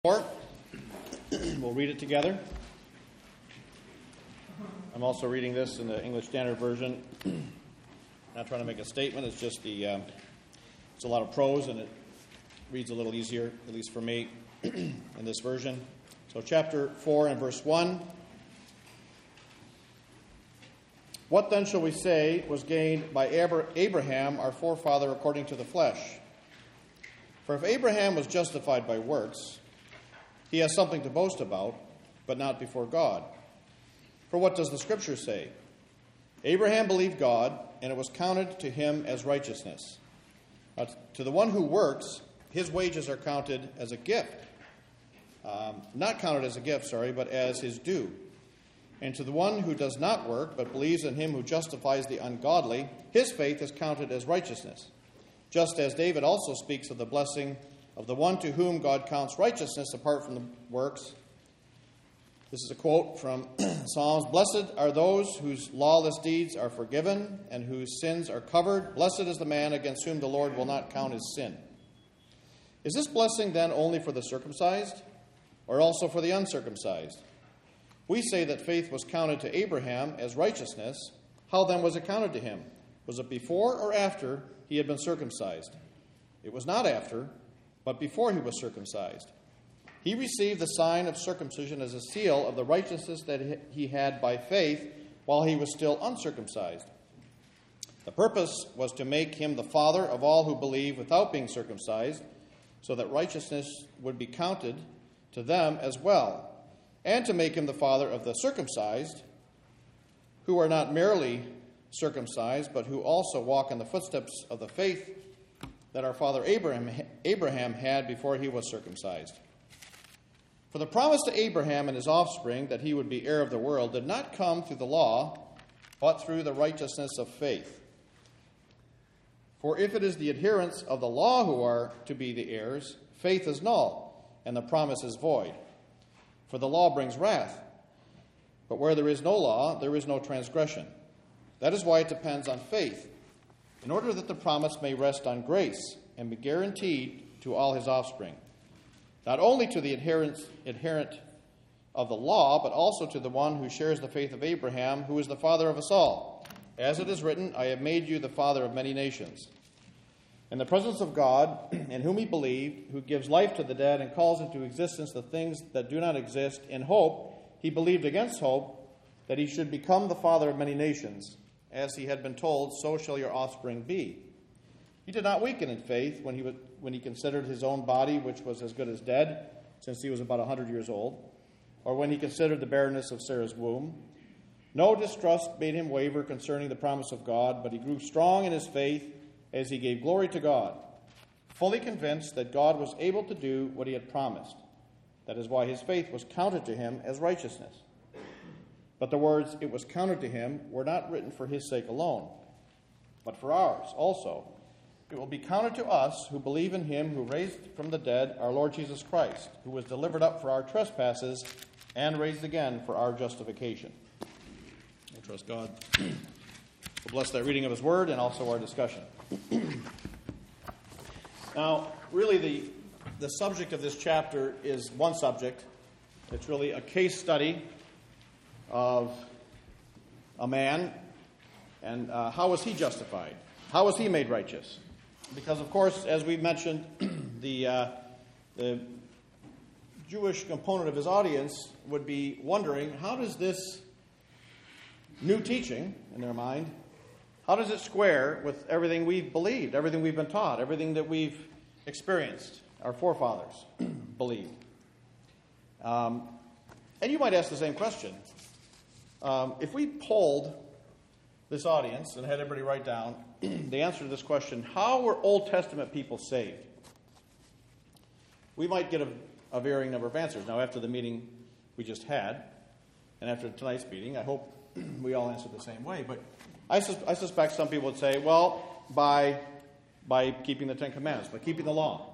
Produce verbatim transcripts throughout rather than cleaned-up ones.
four. We'll read it together. I'm also reading this in the English Standard Version. Not trying to make a statement. It's just the um, it's a lot of prose, and it reads a little easier, at least for me, in this version. So chapter four and verse one. What then shall we say was gained by Abraham, our forefather, according to the flesh? For if Abraham was justified by works, he has something to boast about, but not before God. For what does the Scripture say? Abraham believed God, and it was counted to him as righteousness. Uh, to the one who works, his wages are counted as a gift. Um, not counted as a gift, sorry, but as his due. And to the one who does not work, but believes in him who justifies the ungodly, his faith is counted as righteousness. Just as David also speaks of the blessing of the one to whom God counts righteousness apart from the works. This is a quote from Psalms. Blessed are those whose lawless deeds are forgiven and whose sins are covered. Blessed is the man against whom the Lord will not count his sin. Is this blessing then only for the circumcised or also for the uncircumcised? We say that faith was counted to Abraham as righteousness. How then was it counted to him? Was it before or after he had been circumcised? It was not after, but before he was circumcised. He received the sign of circumcision as a seal of the righteousness that he had by faith while he was still uncircumcised. The purpose was to make him the father of all who believe without being circumcised, so that righteousness would be counted to them as well, and to make him the father of the circumcised, who are not merely circumcised, but who also walk in the footsteps of the faith that our father Abraham, Abraham had before he was circumcised. For the promise to Abraham and his offspring that he would be heir of the world did not come through the law, but through the righteousness of faith. For if it is the adherents of the law who are to be the heirs, faith is null, and the promise is void. For the law brings wrath, but where there is no law, there is no transgression. That is why it depends on faith, in order that the promise may rest on grace and be guaranteed to all his offspring, not only to the adherent, adherent of the law, but also to the one who shares the faith of Abraham, who is the father of us all. As it is written, I have made you the father of many nations. In the presence of God, in whom he believed, who gives life to the dead and calls into existence the things that do not exist, in hope, he believed against hope that he should become the father of many nations. As he had been told, so shall your offspring be. He did not weaken in faith when he was, when he considered his own body, which was as good as dead, since he was about a hundred years old, or when he considered the barrenness of Sarah's womb. No distrust made him waver concerning the promise of God, but he grew strong in his faith as he gave glory to God, fully convinced that God was able to do what he had promised. That is why his faith was counted to him as righteousness. But the words, it was counted to him, were not written for his sake alone, but for ours also. It will be counted to us who believe in him who raised from the dead our Lord Jesus Christ, who was delivered up for our trespasses and raised again for our justification. I trust God will bless that reading of his word and also our discussion. Now, really the, the subject of this chapter is one subject. It's really a case study of a man, and uh, how was he justified? How was he made righteous? Because, of course, as we mentioned, the, uh, the Jewish component of his audience would be wondering, how does this new teaching, in their mind, how does it square with everything we've believed, everything we've been taught, everything that we've experienced, our forefathers believed? Um, and you might ask the same question. Um, if we polled this audience and had everybody write down the answer to this question, how were Old Testament people saved? We might get a, a varying number of answers. Now, after the meeting we just had, and after tonight's meeting, I hope we all answer the same way. But I, sus- I suspect some people would say, well, by, by keeping the Ten Commandments, by keeping the law.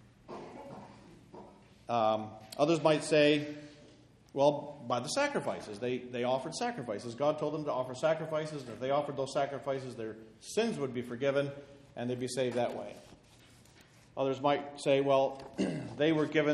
Um, others might say, well, by the sacrifices. They they offered sacrifices. God told them to offer sacrifices, and if they offered those sacrifices, their sins would be forgiven, and they'd be saved that way. Others might say, well, they were given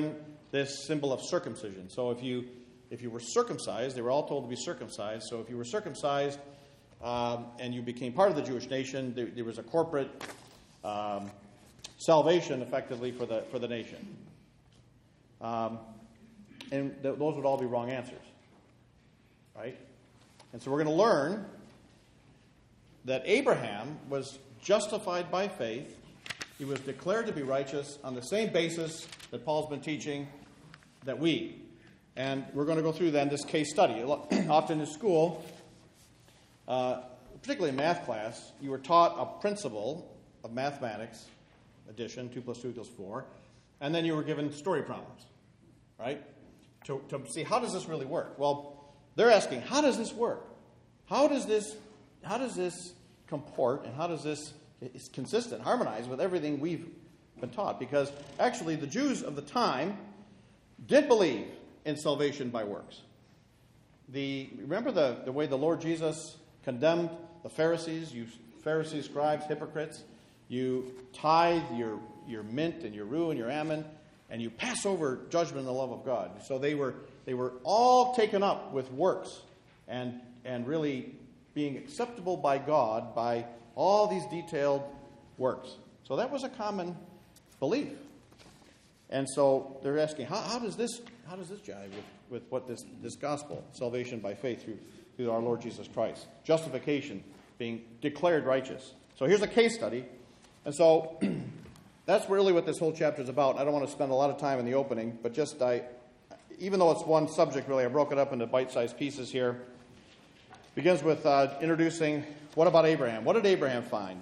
this symbol of circumcision. So if you if you were circumcised, they were all told to be circumcised. So if you were circumcised um, and you became part of the Jewish nation, there, there was a corporate um, salvation, effectively, for the for the nation. Um, and th- those would all be wrong answers, right? And so we're going to learn that Abraham was justified by faith. He was declared to be righteous on the same basis that Paul's been teaching that we. And we're going to go through then this case study. Often in school, uh, particularly in math class, you were taught a principle of mathematics, addition, two plus two equals four, and then you were given story problems, right? To, to see, how does this really work? Well, they're asking, how does this work? How does this, how does this comport, and how does this is consistent, harmonize with everything we've been taught? Because actually the Jews of the time did believe in salvation by works. The remember the, the way the Lord Jesus condemned the Pharisees, you Pharisees, scribes, hypocrites. You tithe your, your mint and your rue and your ammon, and you pass over judgment and the love of God. So they were they were all taken up with works and and really being acceptable by God by all these detailed works. So that was a common belief. And so they're asking, how, how does this how does this jive with, with what this, this gospel, salvation by faith through, through our Lord Jesus Christ, justification, being declared righteous. So here's a case study. And so that's really what this whole chapter is about. I don't want to spend a lot of time in the opening, but just I, even though it's one subject really, I broke it up into bite-sized pieces here. It begins with uh, introducing, what about Abraham? What did Abraham find?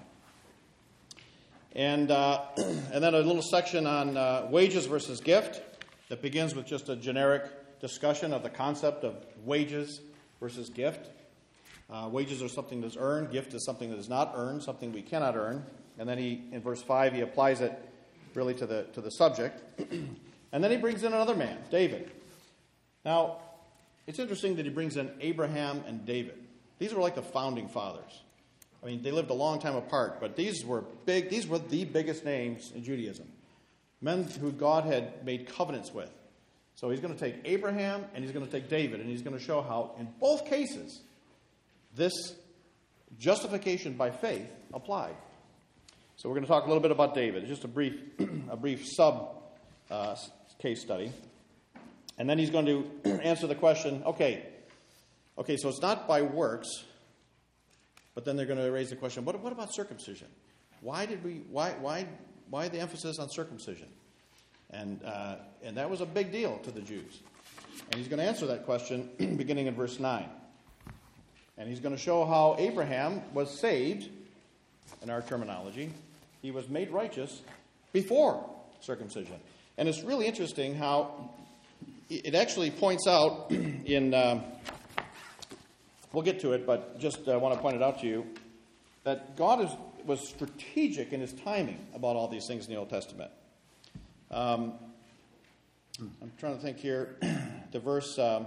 And uh, and then a little section on uh, wages versus gift that begins with just a generic discussion of the concept of wages versus gift. Uh, wages are something that's earned. Gift is something that is not earned, something we cannot earn. And then he, in verse five, he applies it really to the to the subject. And then he brings in another man, David. Now, it's interesting that he brings in Abraham and David. These were like the founding fathers. I mean, they lived a long time apart, but these were big. These were the biggest names in Judaism. Men who God had made covenants with. So he's going to take Abraham and he's going to take David, and he's going to show how, in both cases, this justification by faith applied. So we're going to talk a little bit about David. It's just a brief, a brief sub uh, case study, and then he's going to answer the question. Okay, okay. So it's not by works, but then they're going to raise the question: What, what about circumcision? Why did we? Why? Why? Why the emphasis on circumcision? And uh, and that was a big deal to the Jews. And he's going to answer that question beginning in verse nine. And he's going to show how Abraham was saved. In our terminology, he was made righteous before circumcision. And it's really interesting how it actually points out in, um, we'll get to it, but just uh, want to point it out to you, that God is, was strategic in his timing about all these things in the Old Testament. Um, I'm trying to think here, the verse... Um,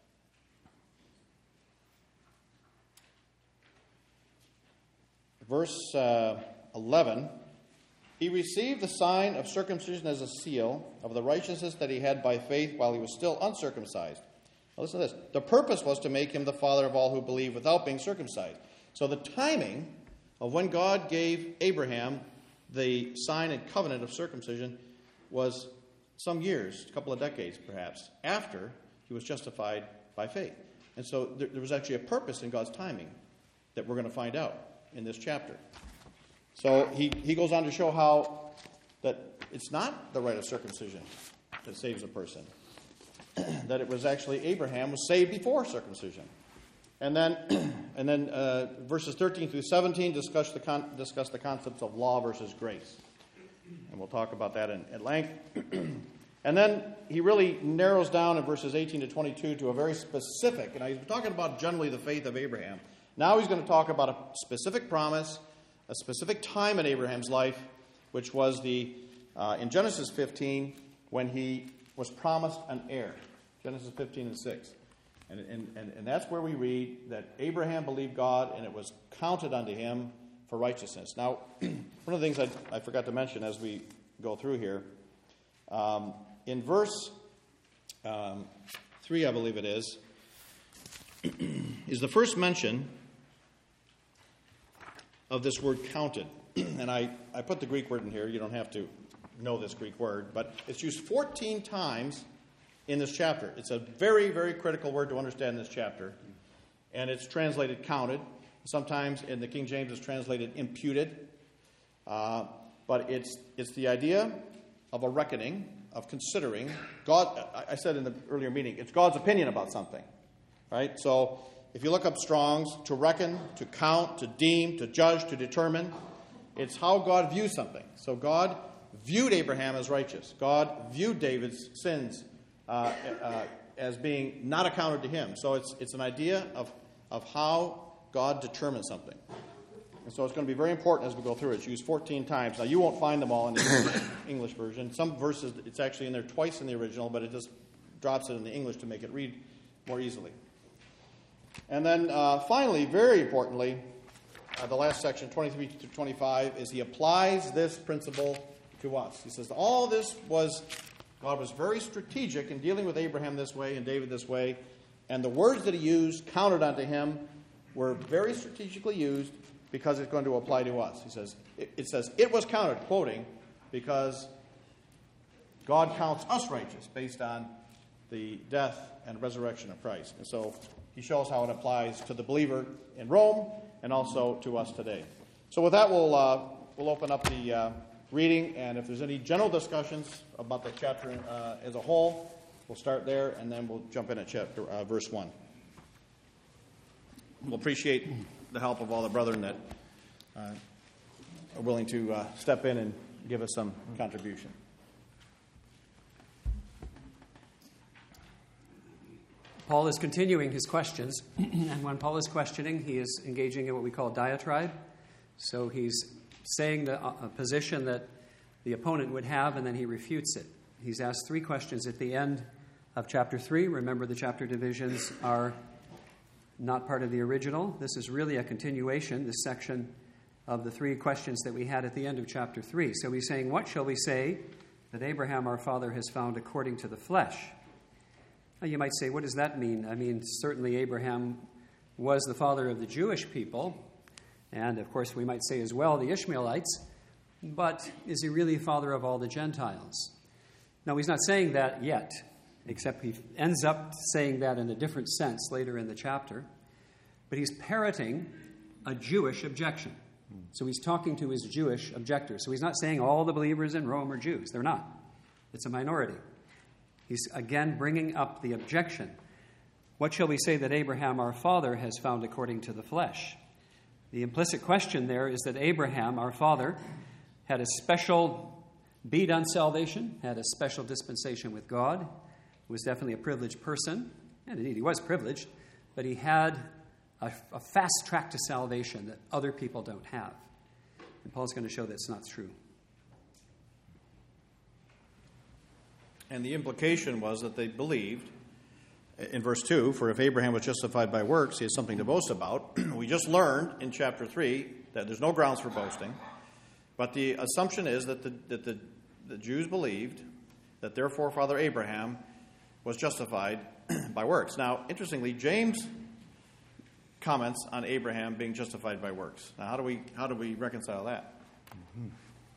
Verse uh, eleven, he received the sign of circumcision as a seal of the righteousness that he had by faith while he was still uncircumcised. Now listen to this. The purpose was to make him the father of all who believe without being circumcised. So the timing of when God gave Abraham the sign and covenant of circumcision was some years, a couple of decades perhaps, after he was justified by faith. And so there, there was actually a purpose in God's timing that we're going to find out in this chapter. So he, he goes on to show how that it's not the rite of circumcision that saves a person. That it was actually Abraham was saved before circumcision. And then and then uh, verses thirteen through seventeen discuss the con- discuss the concepts of law versus grace. And we'll talk about that in, at length. And then he really narrows down in verses eighteen to twenty-two to a very specific, and he's talking about generally the faith of Abraham. Now he's going to talk about a specific promise, a specific time in Abraham's life, which was the uh, in Genesis fifteen when he was promised an heir. Genesis fifteen and six. And, and, and, and that's where we read that Abraham believed God and it was counted unto him for righteousness. Now, one of the things I, I forgot to mention as we go through here, um, in verse um, three, I believe it is, is the first mention of this word counted. And I, I put the Greek word in here. You don't have to know this Greek word, but it's used fourteen times in this chapter. It's a very, very critical word to understand in this chapter. And it's translated counted. Sometimes in the King James it's translated imputed. Uh, but it's it's the idea of a reckoning, of considering. God, I said in the earlier meeting, it's God's opinion about something. Right? So if you look up Strong's, to reckon, to count, to deem, to judge, to determine, it's how God views something. So God viewed Abraham as righteous. God viewed David's sins uh, uh, as being not accounted to him. So it's it's an idea of, of how God determines something. And so it's going to be very important as we go through it. It's used fourteen times. Now, you won't find them all in the English, English version. Some verses, it's actually in there twice in the original, but it just drops it in the English to make it read more easily. And then uh, finally, very importantly, uh, the last section, twenty-three to twenty-five, is he applies this principle to us. He says, all this was, God was very strategic in dealing with Abraham this way and David this way, and the words that he used, counted unto him, were very strategically used because it's going to apply to us. He says, it, it says, it was counted, quoting, because God counts us righteous based on the death and resurrection of Christ. And so he shows how it applies to the believer in Rome and also to us today. So with that, we'll uh, we'll open up the uh, reading, and if there's any general discussions about the chapter uh, as a whole, we'll start there, and then we'll jump in at chapter uh, verse one. We'll appreciate the help of all the brethren that uh, are willing to uh, step in and give us some contribution. Paul is continuing his questions, and when Paul is questioning, he is engaging in what we call diatribe. So he's saying the uh, position that the opponent would have, and then he refutes it. He's asked three questions at the end of chapter three. Remember, the chapter divisions are not part of the original. This is really a continuation, this section, of the three questions that we had at the end of chapter three. So he's saying, what shall we say that Abraham our father has found according to the flesh? Now, you might say, what does that mean? I mean, certainly Abraham was the father of the Jewish people, and of course we might say as well the Ishmaelites, but is he really father of all the Gentiles? Now, he's not saying that yet, except he ends up saying that in a different sense later in the chapter, but he's parroting a Jewish objection. So he's talking to his Jewish objectors. So he's not saying all the believers in Rome are Jews. They're not. It's a minority. He's again bringing up the objection. What shall we say that Abraham our father has found according to the flesh? The implicit question there is that Abraham our father had a special bead on salvation, had a special dispensation with God, was definitely a privileged person, and indeed he was privileged, but he had a, a fast track to salvation that other people don't have. And Paul's going to show that's not true. And the implication was that they believed, in verse two, for if Abraham was justified by works, he has something to boast about. We just learned in chapter three that there's no grounds for boasting, but the assumption is that the, that the, the Jews believed that their forefather Abraham was justified by works. Now, interestingly, James comments on Abraham being justified by works. Now, how do we how do we reconcile that? Mm-hmm.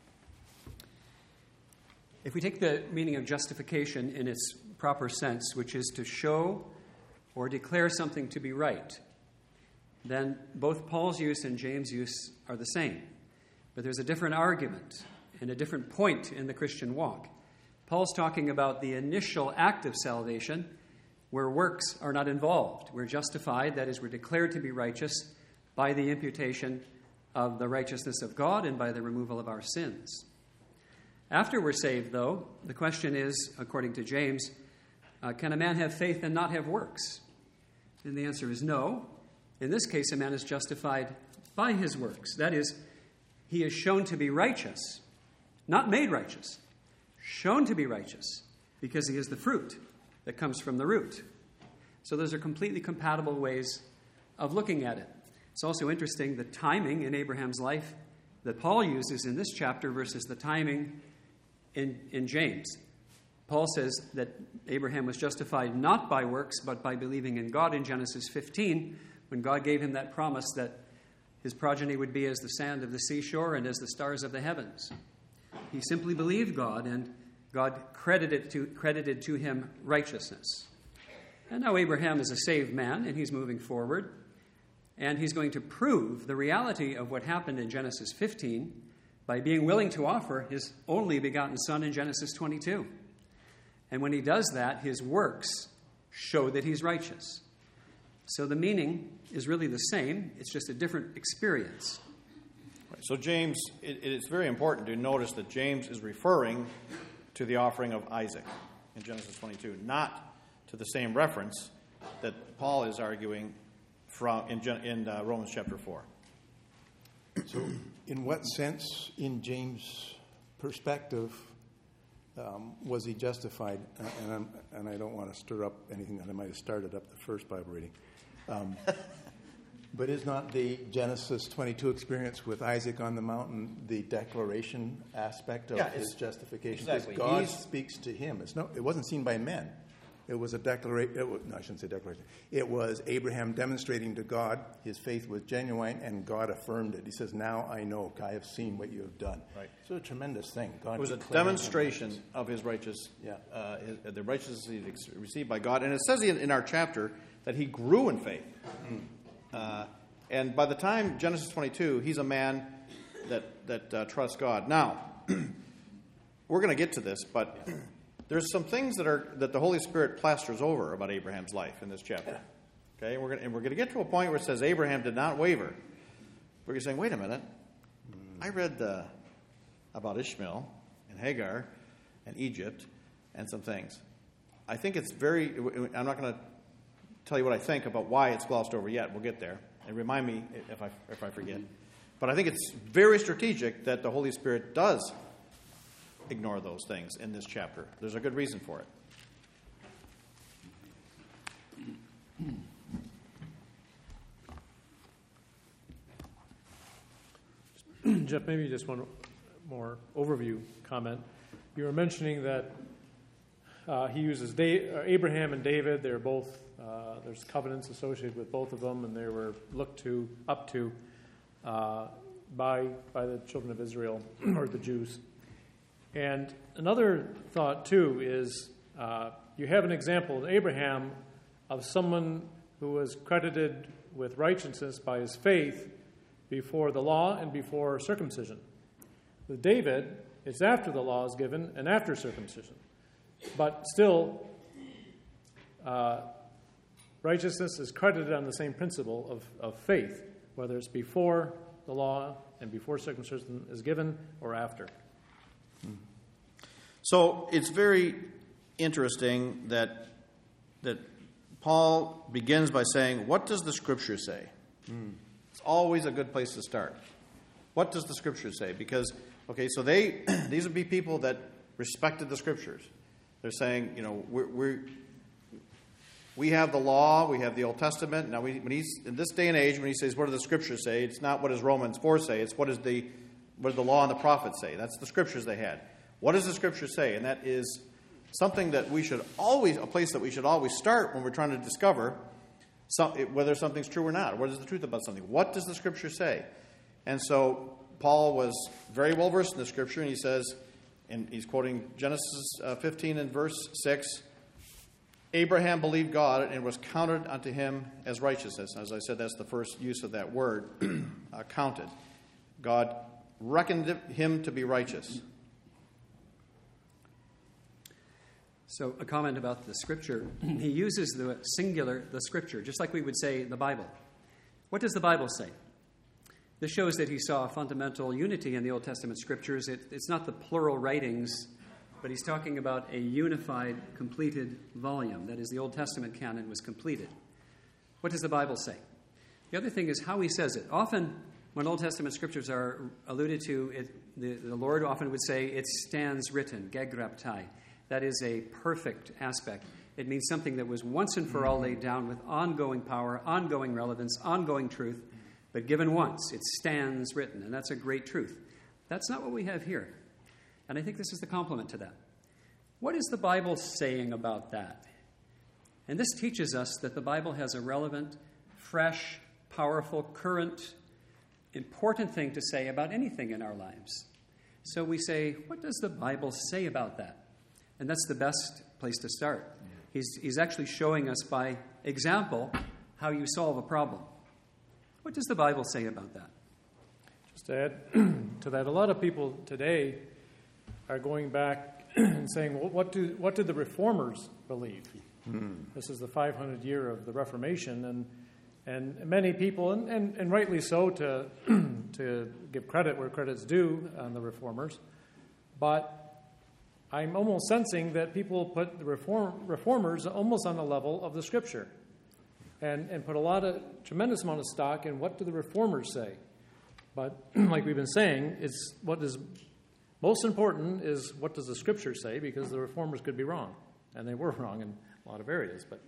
If we take the meaning of justification in its proper sense, which is to show or declare something to be right, then both Paul's use and James' use are the same. But there's a different argument and a different point in the Christian walk. Paul's talking about the initial act of salvation where works are not involved. We're justified, that is, we're declared to be righteous by the imputation of the righteousness of God and by the removal of our sins. After we're saved, though, the question is, according to James, uh, can a man have faith and not have works? And the answer is no. In this case, a man is justified by his works. That is, he is shown to be righteous, not made righteous, shown to be righteous, because he is the fruit that comes from the root. So those are completely compatible ways of looking at it. It's also interesting the timing in Abraham's life that Paul uses in this chapter versus the timing in, in James. Paul says that Abraham was justified not by works, but by believing in God in Genesis fifteen, when God gave him that promise that his progeny would be as the sand of the seashore and as the stars of the heavens. He simply believed God, and God credited to, credited to him righteousness. And now Abraham is a saved man, and he's moving forward, and he's going to prove the reality of what happened in Genesis fifteen by being willing to offer his only begotten son in Genesis twenty-two. And when he does that, his works show that he's righteous. So the meaning is really the same. It's just a different experience. Right. So James, it, it's very important to notice that James is referring to the offering of Isaac in Genesis twenty-two, not to the same reference that Paul is arguing from in, in uh, Romans chapter four. So in what sense, in James' perspective, um, was he justified? Uh, and, I'm, and I don't want to stir up anything that I might have started up the first Bible reading. Um, but is not the Genesis twenty-two experience with Isaac on the mountain the declaration aspect of yeah, his justification? Exactly. Because God He's, speaks to him. It's no, it wasn't seen by men. It was a declaration. No, I shouldn't say declaration. It was Abraham demonstrating to God his faith was genuine, and God affirmed it. He says, "Now I know. I have seen what you have done." Right. So a tremendous thing. God it was a demonstration of his righteous, yeah. uh, his, the righteousness he received by God. And it says in, in our chapter that he grew in faith. Mm. Uh, and by the time Genesis twenty-two, he's a man that that uh, trusts God. Now, we're going to get to this, but there's some things that are that the Holy Spirit plasters over about Abraham's life in this chapter. Okay, and we're going and we're going to get to a point where it says Abraham did not waver. We're saying, wait a minute, I read the, about Ishmael and Hagar and Egypt and some things. I think it's very. I'm not going to tell you what I think about why it's glossed over yet. We'll get there. And remind me if I if I forget. But I think it's very strategic that the Holy Spirit does ignore those things in this chapter. There's a good reason for it. Jeff, maybe just one more overview comment. You were mentioning that uh, he uses da- uh, Abraham and David. They're both uh, there's covenants associated with both of them, and they were looked to up to uh, by by the children of Israel or the Jews. And another thought too is uh, you have an example of Abraham of someone who was credited with righteousness by his faith before the law and before circumcision. With David, it's after the law is given and after circumcision. But still, uh, righteousness is credited on the same principle of, of faith, whether it's before the law and before circumcision is given or after. So it's very interesting that that Paul begins by saying, what does the Scripture say? Mm. It's always a good place to start. What does the Scripture say? Because, okay, so they these would be people that respected the Scriptures. They're saying, you know, we're, we're, we have the law, we have the Old Testament. Now, we, when he's in this day and age, when he says, what do the Scriptures say? It's not what does Romans four say. It's what, is the, what does the law and the prophets say. That's the Scriptures they had. What does the Scripture say? And that is something that we should always, a place that we should always start when we're trying to discover some, whether something's true or not. What is the truth about something? What does the Scripture say? And so Paul was very well versed in the Scripture, and he says, and he's quoting Genesis uh, fifteen and verse six, Abraham believed God, and it was counted unto him as righteousness. As I said, that's the first use of that word, uh, counted. God reckoned him to be righteous. So a comment about the Scripture. He uses the singular, the Scripture, just like we would say the Bible. What does the Bible say? This shows that he saw a fundamental unity in the Old Testament Scriptures. It, it's not the plural writings, but he's talking about a unified, completed volume. That is, the Old Testament canon was completed. What does the Bible say? The other thing is how he says it. Often, when Old Testament Scriptures are alluded to, it, the, the Lord often would say, it stands written, gegraptai. That is a perfect aspect. It means something that was once and for all laid down with ongoing power, ongoing relevance, ongoing truth, but given once. It stands written, and that's a great truth. That's not what we have here. And I think this is the complement to that. What is the Bible saying about that? And this teaches us that the Bible has a relevant, fresh, powerful, current, important thing to say about anything in our lives. So we say, what does the Bible say about that? And that's the best place to start. He's, he's actually showing us by example how you solve a problem. What does the Bible say about that? Just to add to that, a lot of people today are going back and saying, well, what do what did the Reformers believe? Hmm. This is the five hundred year of the Reformation, and and many people, and, and, and rightly so, to to give credit where credit's due on the Reformers, but I'm almost sensing that people put the reform, Reformers almost on the level of the Scripture, and and put a lot of tremendous amount of stock in what do the Reformers say. But like we've been saying, it's what is most important is what does the Scripture say, because the Reformers could be wrong, and they were wrong in a lot of areas. But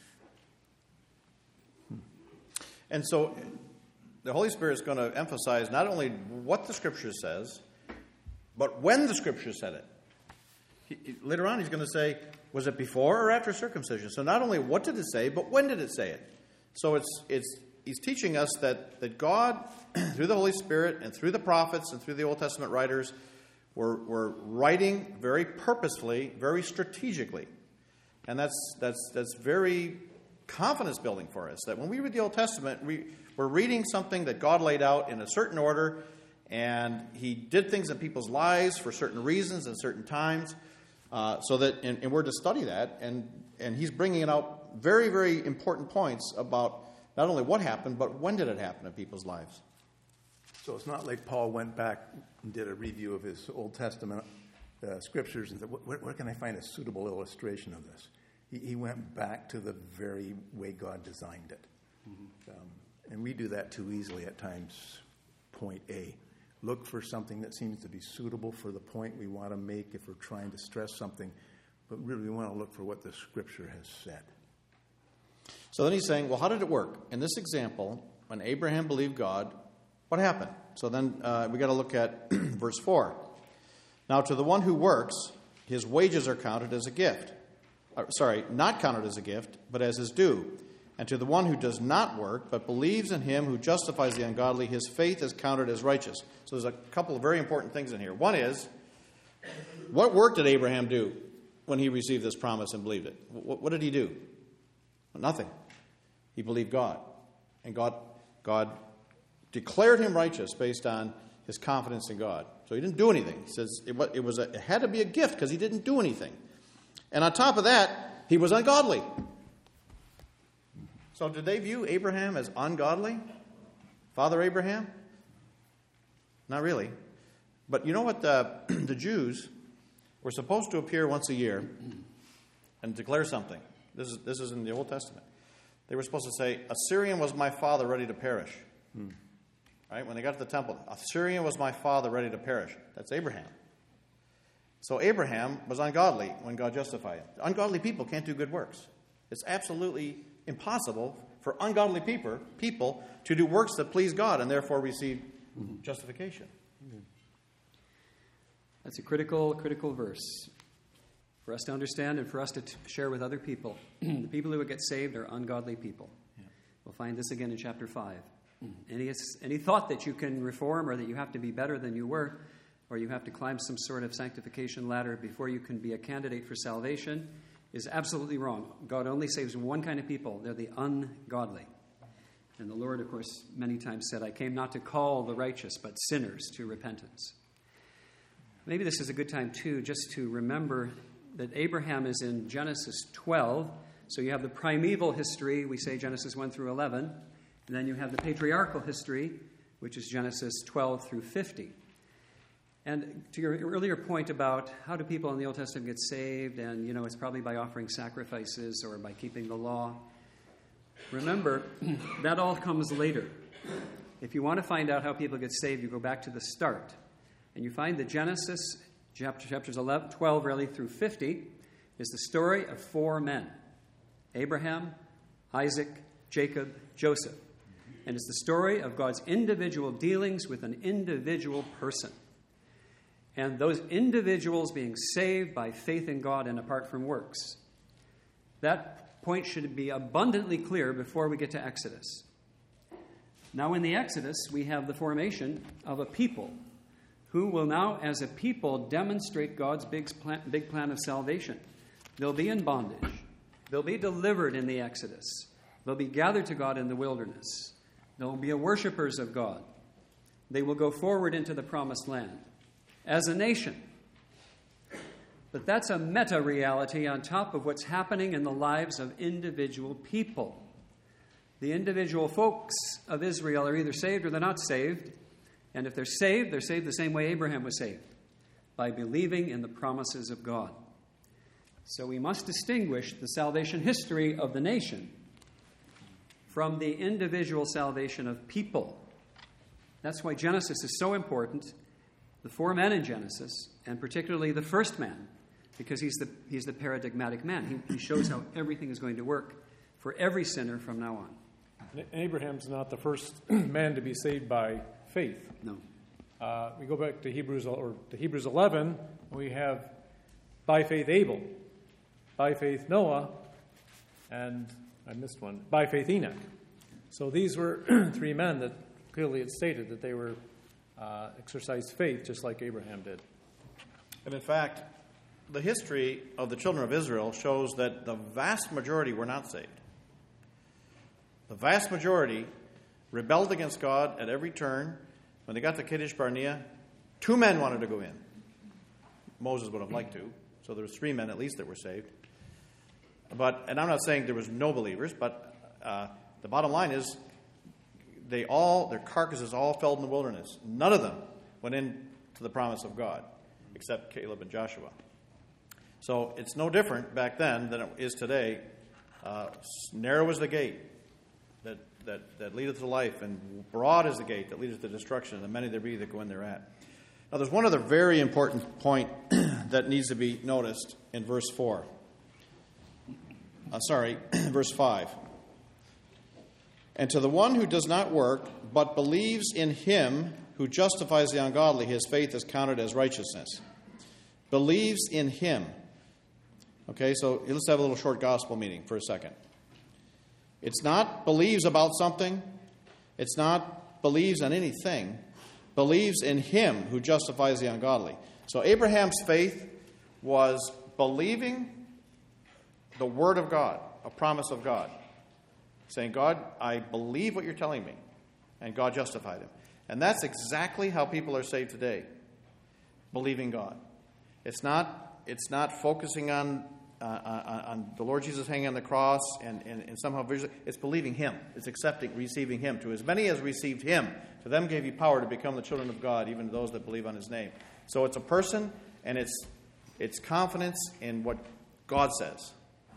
and so the Holy Spirit is going to emphasize not only what the Scripture says, but when the Scripture said it. He, later on, he's going to say, was it before or after circumcision? So not only what did it say, but when did it say it? So it's it's he's teaching us that, that God, through the Holy Spirit and through the prophets and through the Old Testament writers, were, were writing very purposefully, very strategically. And that's that's that's very confidence building for us, that when we read the Old Testament, we, we're reading something that God laid out in a certain order, and he did things in people's lives for certain reasons and certain times, uh, so that, and, and we're to study that, and, and he's bringing out very, very important points about not only what happened, but when did it happen in people's lives. So it's not like Paul went back and did a review of his Old Testament uh, scriptures and said, where, where can I find a suitable illustration of this? He, he went back to the very way God designed it. Mm-hmm. Um, and we do that too easily at times. Point A. Look for something that seems to be suitable for the point we want to make if we're trying to stress something. But really, we want to look for what the Scripture has said. So then he's saying, well, how did it work? In this example, when Abraham believed God, what happened? So then uh, we got to look at verse four. Now, to the one who works, his wages are counted as a gift. Uh, sorry, not counted as a gift, but as his due. And to the one who does not work, but believes in him who justifies the ungodly, his faith is counted as righteous. So there's a couple of very important things in here. One is, what work did Abraham do when he received this promise and believed it? What, what did he do? Nothing. He believed God. And God, God declared him righteous based on his confidence in God. So he didn't do anything. He says it, it, was a, it had to be a gift because he didn't do anything. And on top of that, he was ungodly. So did they view Abraham as ungodly? Father Abraham? Not really. But you know what? The, the Jews were supposed to appear once a year and declare something. This is, this is in the Old Testament. They were supposed to say, Assyrian was my father ready to perish. Hmm. Right? When they got to the temple, Assyrian was my father ready to perish. That's Abraham. So Abraham was ungodly when God justified him. Ungodly people can't do good works. It's absolutely impossible for ungodly people, people to do works that please God and therefore receive mm-hmm. justification. Mm-hmm. That's a critical, critical verse for us to understand and for us to t- share with other people. The people who get saved are ungodly people. Yeah. We'll find this again in chapter five. Mm-hmm. Any, any thought that you can reform or that you have to be better than you were, or you have to climb some sort of sanctification ladder before you can be a candidate for salvation is absolutely wrong. God only saves one kind of people. They're the ungodly. And the Lord, of course, many times said, I came not to call the righteous, but sinners to repentance. Maybe this is a good time, too, just to remember that Abraham is in Genesis twelve. So you have the primeval history, we say Genesis one through eleven. And then you have the patriarchal history, which is Genesis twelve through fifty. And to your earlier point about how do people in the Old Testament get saved, and, you know, it's probably by offering sacrifices or by keeping the law. Remember, that all comes later. If you want to find out how people get saved, you go back to the start. And you find that Genesis, chapter, chapters eleven, twelve, really, through fifty, is the story of four men. Abraham, Isaac, Jacob, Joseph. And it's the story of God's individual dealings with an individual person. and those individuals being saved by faith in God and apart from works. That point should be abundantly clear before we get to Exodus. Now, in the Exodus, we have the formation of a people who will now, as a people, demonstrate God's big plan, big plan of salvation. They'll be in bondage. They'll be delivered in the Exodus. They'll be gathered to God in the wilderness. They'll be worshipers of God. They will go forward into the promised land as a nation. But that's a meta-reality on top of what's happening in the lives of individual people. The individual folks of Israel are either saved or they're not saved. And if they're saved, they're saved the same way Abraham was saved, by believing in the promises of God. So we must distinguish the salvation history of the nation from the individual salvation of people. That's why Genesis is so important, the four men in Genesis, and particularly the first man, because he's the, he's the paradigmatic man. He, he shows how everything is going to work for every sinner from now on. Abraham's not the first man to be saved by faith. No. Uh, we go back to Hebrews or to Hebrews eleven. We have by faith Abel, by faith Noah, and I missed one. By faith Enoch. So these were three men that clearly it stated that they were uh, exercised faith, just like Abraham did. And in fact, the history of the children of Israel shows that the vast majority were not saved. The vast majority rebelled against God at every turn. When they got to Kadesh Barnea, two men wanted to go in. Moses would have liked to, so there was three men at least that were saved. But, and I'm not saying there was no believers, but uh, the bottom line is they all, their carcasses all fell in the wilderness. None of them went into the promise of God, except Caleb and Joshua. So it's no different back then than it is today. Uh, narrow is the gate that, that, that leadeth to life, and broad is the gate that leadeth to destruction, and many there be that go in thereat. Now there's one other very important point that needs to be noticed in verse four. Uh, sorry, verse five. And to the one who does not work, but believes in him who justifies the ungodly, his faith is counted as righteousness. Believes in him. Okay, so let's have a little short gospel meeting for a second. It's not believes about something. It's not believes on anything. Believes in him who justifies the ungodly. So Abraham's faith was believing the word of God, a promise of God. Saying, God, I believe what you're telling me. And God justified him. And that's exactly how people are saved today. Believing God. It's not, it's not focusing on, uh, on, on the Lord Jesus hanging on the cross and, and, and somehow visually. It's believing him. It's accepting, receiving him. To as many as received him, to them gave he power to become the children of God, even to those that believe on his name. So it's a person, and it's it's confidence in what God says.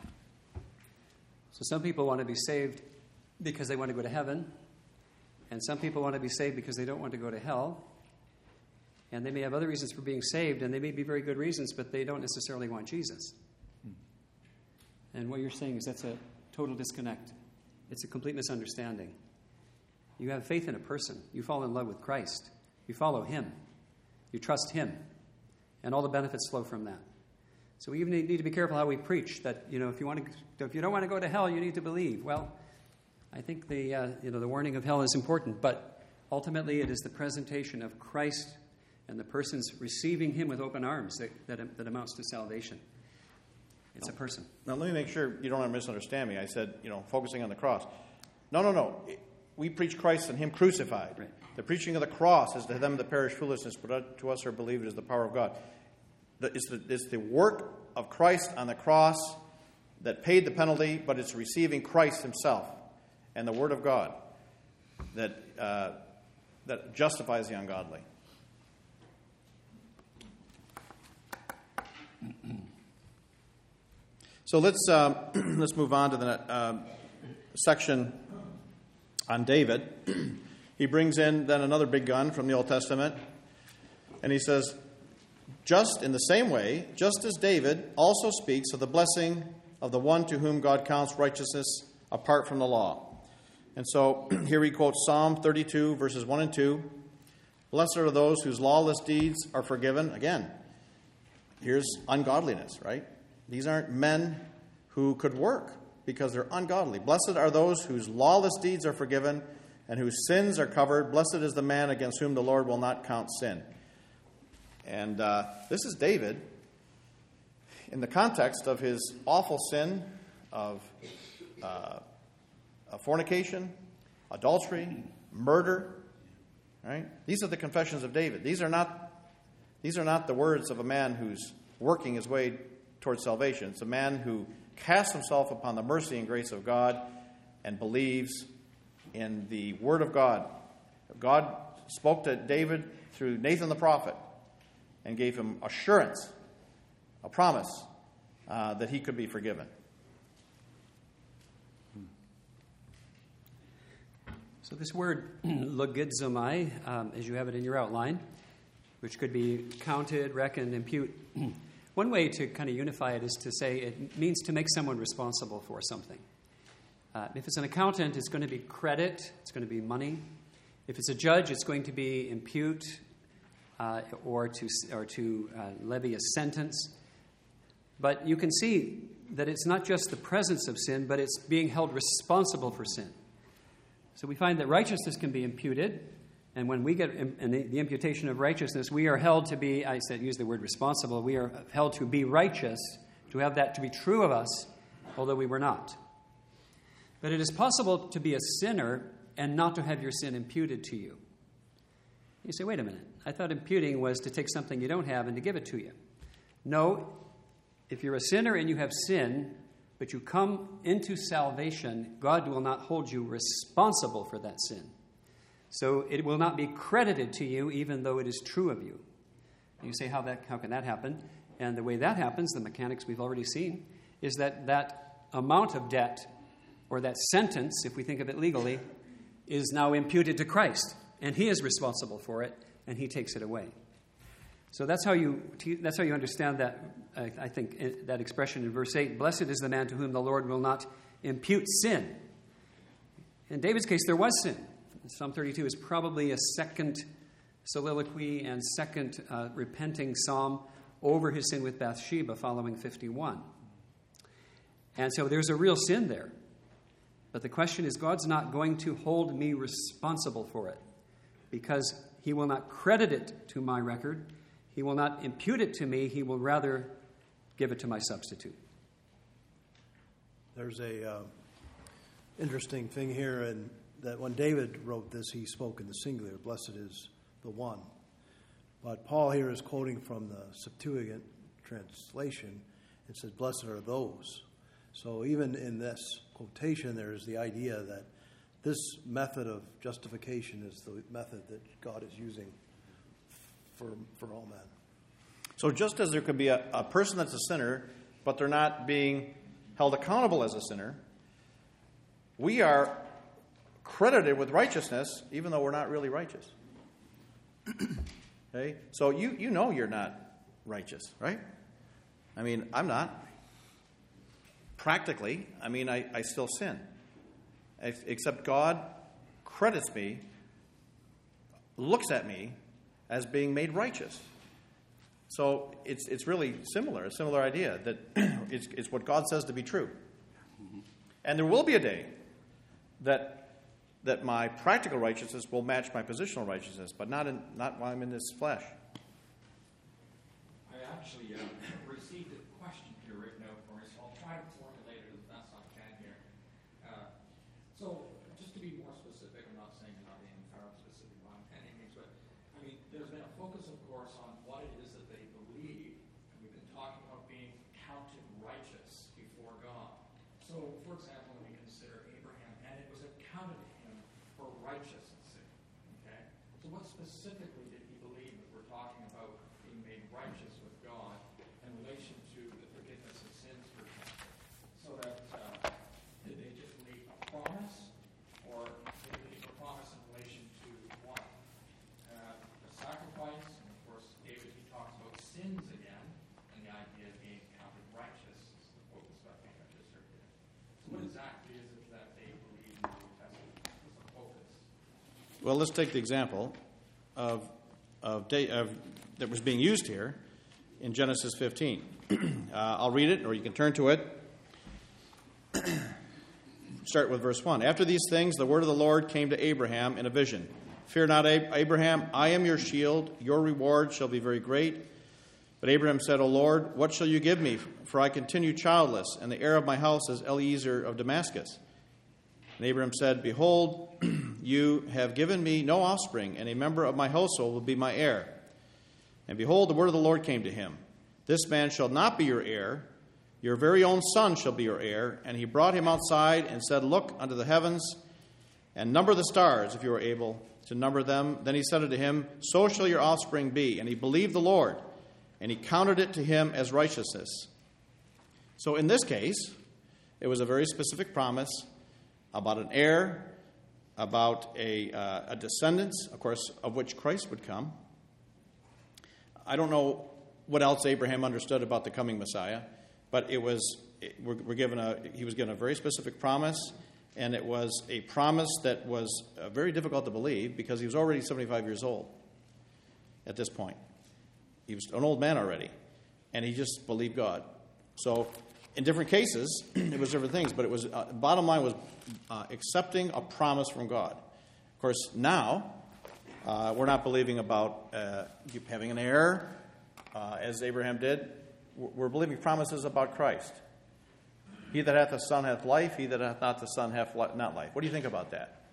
So some people want to be saved because they want to go to heaven, and some people want to be saved because they don't want to go to hell. And they may have other reasons for being saved, and they may be very good reasons, but they don't necessarily want Jesus. And what you're saying is that's a total disconnect. It's a complete misunderstanding. You have faith in a person. You fall in love with Christ. You follow him. You trust him. And all the benefits flow from that. So we even need to be careful how we preach that, you know, if you want to, if you don't want to go to hell, you need to believe. Well, I think the, uh, you know, the warning of hell is important, but ultimately it is the presentation of Christ and the person's receiving him with open arms that, that, that amounts to salvation. It's a person. Now, let me make sure you don't misunderstand me. I said, you know, focusing on the cross. No, no, no. We preach Christ and him crucified. Right. The preaching of the cross is to them that perish foolishness, but to us who are believed is the power of God. It's the, it's the work of Christ on the cross that paid the penalty, but it's receiving Christ himself and the Word of God that uh, that justifies the ungodly. So let's um, let's move on to the uh, section on David. He brings in then another big gun from the Old Testament, and he says, just in the same way, just as David also speaks of the blessing of the one to whom God counts righteousness apart from the law. And so here he quotes Psalm thirty-two, verses one and two. Blessed are those whose lawless deeds are forgiven. Again, here's ungodliness, right? These aren't men who could work because they're ungodly. Blessed are those whose lawless deeds are forgiven and whose sins are covered. Blessed is the man against whom the Lord will not count sin. And uh, this is David in the context of his awful sin of, uh, of fornication, adultery, murder. Right? These are the confessions of David. These are not, these are not the words of a man who's working his way towards salvation. It's a man who casts himself upon the mercy and grace of God and believes in the Word of God. God spoke to David through Nathan the prophet and gave him assurance, a promise, uh, that he could be forgiven. So this word, logizomai, um, as you have it in your outline, which could be counted, reckoned, impute. One way to kind of unify it is to say it means to make someone responsible for something. Uh, if it's an accountant, it's going to be credit, it's going to be money. If it's a judge, it's going to be impute uh, or to, or to uh, levy a sentence. But you can see that it's not just the presence of sin, but it's being held responsible for sin. So we find that righteousness can be imputed, and when we get in the, the imputation of righteousness, we are held to be, I said, use the word responsible, we are held to be righteous, to have that to be true of us, although we were not. But it is possible to be a sinner and not to have your sin imputed to you. You say, wait a minute, I thought imputing was to take something you don't have and to give it to you. No, if you're a sinner and you have sin, but you come into salvation, God will not hold you responsible for that sin. So it will not be credited to you, even though it is true of you. And you say, how that how can that happen? And the way that happens, the mechanics we've already seen, is that that amount of debt, or that sentence, if we think of it legally, is now imputed to Christ. And he is responsible for it, and he takes it away. So that's how you that's how you understand that, I, I think, that expression in verse eight. Blessed is the man to whom the Lord will not impute sin. In David's case, there was sin. Psalm thirty-two is probably a second soliloquy and second uh, repenting psalm over his sin with Bathsheba following fifty-one. And so there's a real sin there. But the question is, God's not going to hold me responsible for it because he will not credit it to my record. He will not impute it to me. He will rather give it to my substitute. There's a uh, interesting thing here, and that when David wrote this, he spoke in the singular, blessed is the one. But Paul here is quoting from the Septuagint translation. It says, blessed are those. So even in this quotation, there is the idea that this method of justification is the method that God is using for, for all men. So just as there could be a, a person that's a sinner, but they're not being held accountable as a sinner, we are credited with righteousness, even though we're not really righteous. Okay? So you, you know you're not righteous, right? I mean, I'm not. Practically, I mean, I, I still sin. Except God credits me, looks at me as being made righteous. So it's it's really similar, a similar idea that it's, it's what God says to be true. And there will be a day that that my practical righteousness will match my positional righteousness, but not in, not while I'm in this flesh. I actually uh, received a question here written out for me, so I'll try to formulate it as best I can here. Uh, so, just to be more specific, I'm not saying you're not being entirely specific by any means, but I mean, there's been a focus, of course, on what it is that they believe, and we've been talking about being counted righteous before God. So, for example, when we consider Abraham, and it was accounted to him for righteousness' sake. Okay? So, what specifically did he believe that we're talking about being made righteous with God in relation to the forgiveness of sins for him? So that uh, did they just believe a promise, or did they believe a promise in relation to what? Uh, the sacrifice, and of course, David, he talks about sins again, and the idea of being counted righteous is the focus I think I just heard there. So what exactly is it that they believe in the New Testament was the focus? Well, let's take the example of of, da- of that was being used here in Genesis fifteen. uh, I'll read it, or you can turn to it. Start with verse one. After these things, the word of the Lord came to Abraham in a vision. Fear not, Abraham, I am your shield. Your reward shall be very great. But Abraham said, O Lord, what shall you give me? For I continue childless, and the heir of my house is Eliezer of Damascus. And Abraham said, Behold, you have given me no offspring, and a member of my household will be my heir. And behold, the word of the Lord came to him. This man shall not be your heir. Your very own son shall be your heir. And he brought him outside and said, Look unto the heavens, and number the stars, if you are able to number them. Then he said unto him, So shall your offspring be. And he believed the Lord, and he counted it to him as righteousness. So in this case, it was a very specific promise about an heir, about a, uh, a descendants, of course, of which Christ would come. I don't know what else Abraham understood about the coming Messiah, but it was we're, we're given a he was given a very specific promise, and it was a promise that was uh, very difficult to believe because he was already seventy-five years old at this point. He was an old man already, and he just believed God. So in different cases, it was different things, but it was uh, bottom line was uh, accepting a promise from God. Of course, now uh, we're not believing about uh, having an heir, uh, as Abraham did. We're believing promises about Christ. He that hath a son hath life, he that hath not the son hath li- not life. What do you think about that?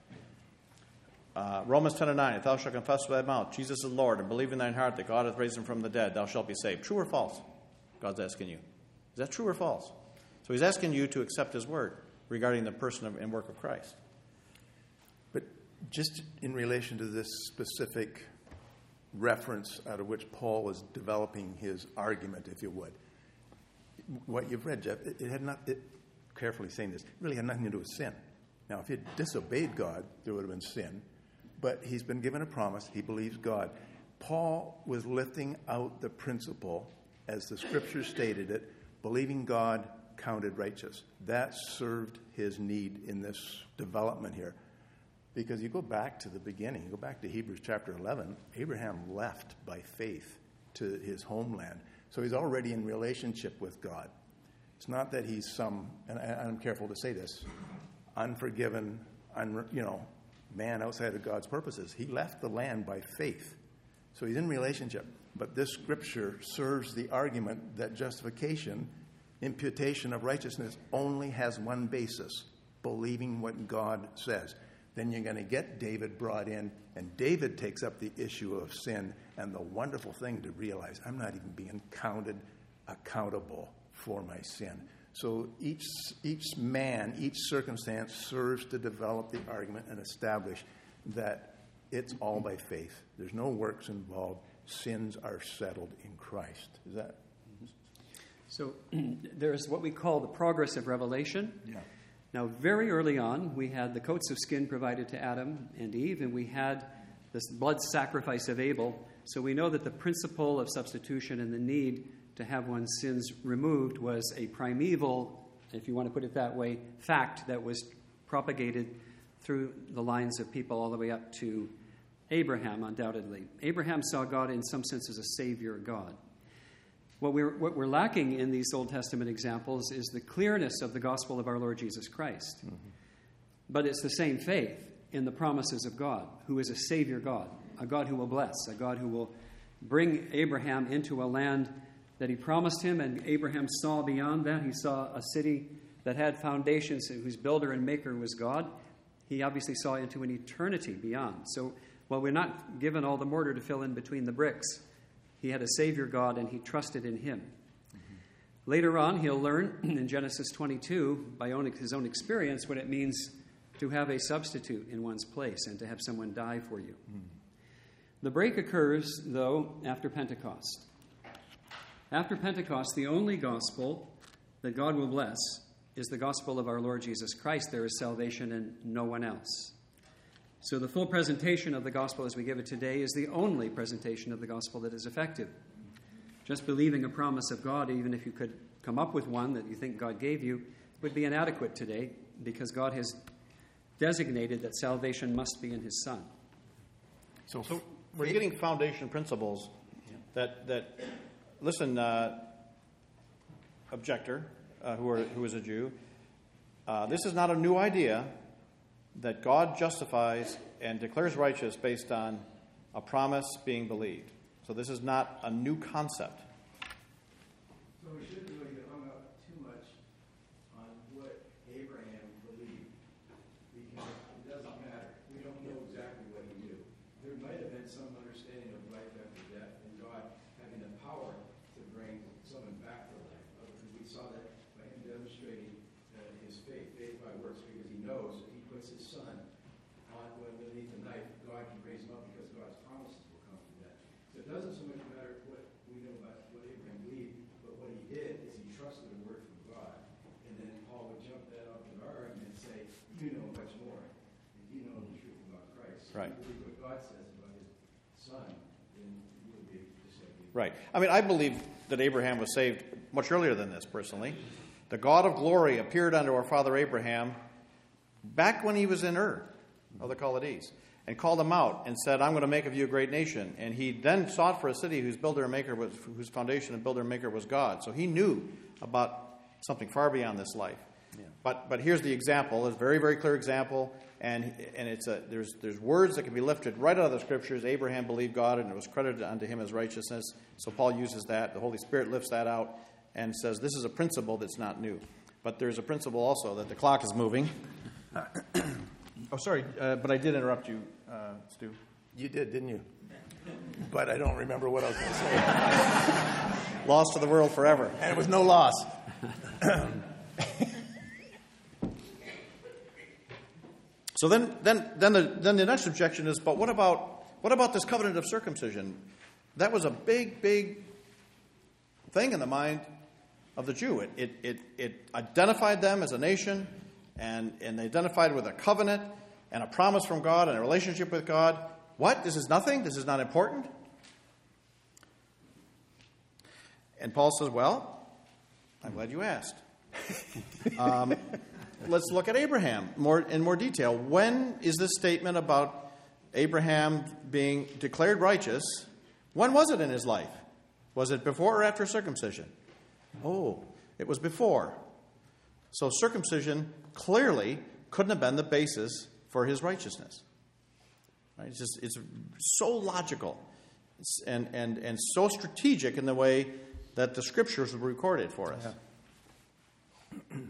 Uh, Romans ten and nine, if thou shalt confess with thy mouth, Jesus is Lord, and believe in thine heart that God hath raised him from the dead, thou shalt be saved. True or false? God's asking you. Is that true or false? So he's asking you to accept his word regarding the person of, and work of Christ. But just in relation to this specific reference out of which Paul is developing his argument, if you would, what you've read, Jeff, it, it had not, it, carefully saying this, really had nothing to do with sin. Now, if he had disobeyed God, there would have been sin. But he's been given a promise. He believes God. Paul was lifting out the principle, as the Scripture stated it, believing God counted righteous. That served his need in this development here. Because you go back to the beginning, you go back to Hebrews chapter eleven, Abraham left by faith to his homeland. So he's already in relationship with God. It's not that he's some, and I'm careful to say this, unforgiven, un, you know, man outside of God's purposes. He left the land by faith. So he's in relationship. But this scripture serves the argument that justification, imputation of righteousness, only has one basis, believing what God says. Then you're going to get David brought in, and David takes up the issue of sin. And the wonderful thing to realize, I'm not even being counted accountable for my sin. So each each man, each circumstance serves to develop the argument and establish that it's all by faith. There's no works involved. Sins are settled in Christ. Is that? So there's what we call the progress of revelation. Yeah. Now, very early on, we had the coats of skin provided to Adam and Eve, and we had this blood sacrifice of Abel. So we know that the principle of substitution and the need to have one's sins removed was a primeval, if you want to put it that way, fact that was propagated through the lines of people all the way up to Abraham, undoubtedly. Abraham saw God in some sense as a Savior God. What we're, what we're lacking in these Old Testament examples is the clearness of the gospel of our Lord Jesus Christ. Mm-hmm. But it's the same faith in the promises of God, who is a Savior God, a God who will bless, a God who will bring Abraham into a land that he promised him, and Abraham saw beyond that. He saw a city that had foundations, whose builder and maker was God. He obviously saw into an eternity beyond. So while we're not given all the mortar to fill in between the bricks, he had a Savior God, and he trusted in him. Mm-hmm. Later on, he'll learn in Genesis twenty-two, by own, his own experience, what it means to have a substitute in one's place and to have someone die for you. Mm-hmm. The break occurs, though, after Pentecost. After Pentecost, the only gospel that God will bless is the gospel of our Lord Jesus Christ. There is salvation in no one else. So the full presentation of the gospel as we give it today is the only presentation of the gospel that is effective. Just believing a promise of God, even if you could come up with one that you think God gave you, would be inadequate today, because God has designated that salvation must be in his Son. So, so we're getting foundation principles that, that listen, uh, objector, uh, who, are, who is a Jew, uh, this is not a new idea that God justifies and declares righteous based on a promise being believed. So this is not a new concept. So we shouldn't really get hung up too much on what Abraham believed, because it doesn't matter. We don't know exactly what he knew. There might have been some understanding of life after death and God having the power to bring someone back to life. We saw that by him demonstrating uh, his faith, faith by works, because he knows if he puts his son on underneath the knife, God can raise him up because God's promises will come from that. So it doesn't so much matter what we know about what Abraham believed, but what he did is he trusted the word from God. And then Paul would jump that up in our argument and say, you know much more. If you know the truth about Christ. Right. If you believe what God says about his son, then you would be just like me. Right. I mean, I believe that Abraham was saved much earlier than this, personally. The God of glory appeared unto our father Abraham back when he was in Ur of the Chaldees, and called him out and said, I'm going to make of you a great nation. And he then sought for a city whose builder and maker was, whose foundation and builder and maker was God. So he knew about something far beyond this life. Yeah. But but here's the example. It's a very, very clear example. And and it's a there's there's words that can be lifted right out of the scriptures. Abraham believed God, and it was credited unto him as righteousness. So Paul uses that. The Holy Spirit lifts that out and says this is a principle that's not new. But there's a principle also that the clock is moving. Oh, sorry, uh, but I did interrupt you, uh, Stu. You did, didn't you? But I don't remember what I was going to say. Lost to the world forever. And it was no loss. So then, then, then the then the next objection is, but what about what about this covenant of circumcision? That was a big, big thing in the mind of the Jew. It it it, it identified them as a nation, and and they identified with a covenant and a promise from God and a relationship with God. What? This is nothing? This is not important? And Paul says, well, I'm glad you asked. um, let's look at Abraham more in more detail. When is this statement about Abraham being declared righteous? When was it in his life? Was it before or after circumcision? Oh, it was before. So circumcision clearly couldn't have been the basis for his righteousness. Right? It's just it's so logical it's, and, and, and so strategic in the way that the scriptures were recorded for us. Yeah.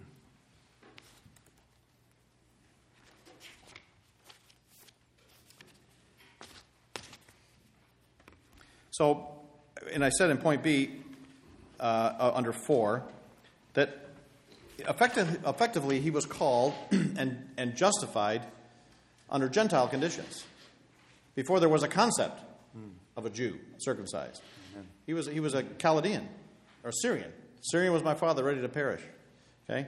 So, and I said in point B, uh, uh, under four, that effective, effectively he was called and, and justified under Gentile conditions. Before there was a concept of a Jew circumcised. He was he was a Chaldean or Syrian. Syrian was my father, ready to perish. Okay?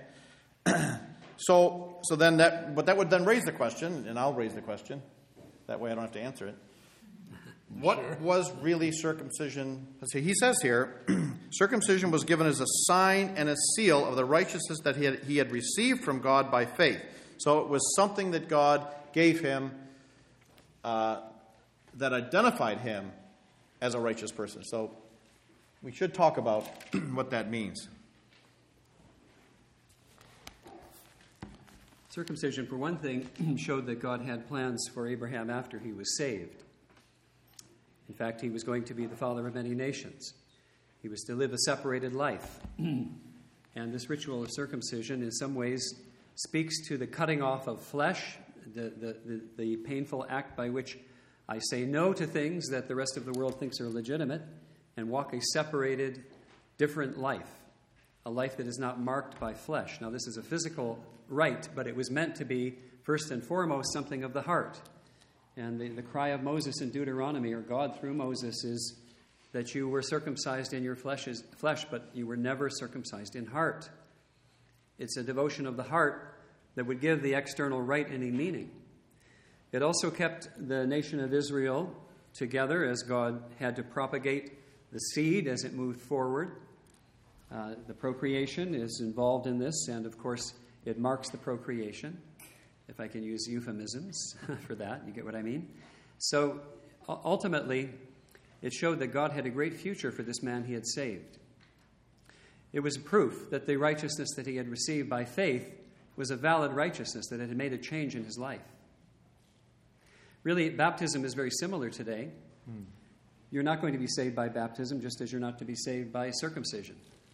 so so then that but that would then raise the question, and I'll raise the question. That way I don't have to answer it. What sure. was really circumcision? Let's see, he says here, circumcision was given as a sign and a seal of the righteousness that he had, he had received from God by faith. So it was something that God gave him uh, that identified him as a righteous person. So we should talk about what that means. Circumcision, for one thing, showed that God had plans for Abraham after he was saved. In fact, he was going to be the father of many nations. He was to live a separated life. And this ritual of circumcision in some ways speaks to the cutting off of flesh, the, the, the, the painful act by which I say no to things that the rest of the world thinks are legitimate and walk a separated, different life, a life that is not marked by flesh. Now, this is a physical rite, but it was meant to be, first and foremost, something of the heart. And the, the cry of Moses in Deuteronomy, or God through Moses, is that you were circumcised in your flesh, is, flesh, but you were never circumcised in heart. It's a devotion of the heart that would give the external rite any meaning. It also kept the nation of Israel together as God had to propagate the seed as it moved forward. Uh, the procreation is involved in this, and of course, it marks the procreation, if I can use euphemisms for that. You get what I mean? So ultimately, it showed that God had a great future for this man he had saved. It was proof that the righteousness that he had received by faith was a valid righteousness, that it had made a change in his life. Really, baptism is very similar today. Hmm. You're not going to be saved by baptism, just as you're not to be saved by circumcision.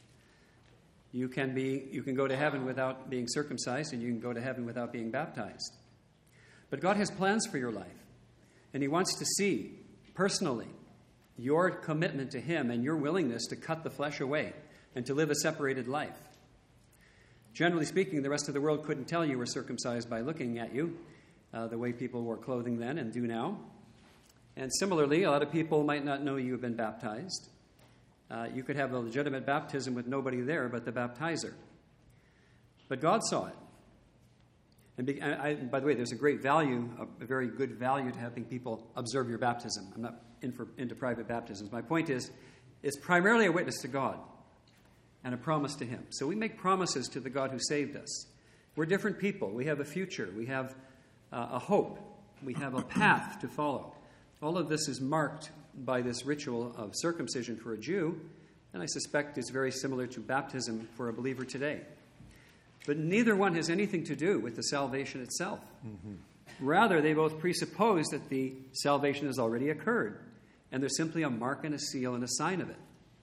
You can be, you can go to heaven without being circumcised, and you can go to heaven without being baptized. But God has plans for your life, and he wants to see, personally, your commitment to him and your willingness to cut the flesh away and to live a separated life. Generally speaking, the rest of the world couldn't tell you were circumcised by looking at you, uh, the way people wore clothing then and do now. And similarly, a lot of people might not know you have been baptized. Uh, you could have a legitimate baptism with nobody there but the baptizer. But God saw it. And be, I, I, by the way, there's a great value, a, a very good value to having people observe your baptism. I'm not in for, into private baptisms. My point is, it's primarily a witness to God and a promise to him. So we make promises to the God who saved us. We're different people. We have a future. We have uh, a hope. We have a path to follow. All of this is marked by this ritual of circumcision for a Jew, and I suspect it's very similar to baptism for a believer today. But neither one has anything to do with the salvation itself. Mm-hmm. Rather, they both presuppose that the salvation has already occurred, and there's simply a mark and a seal and a sign of it.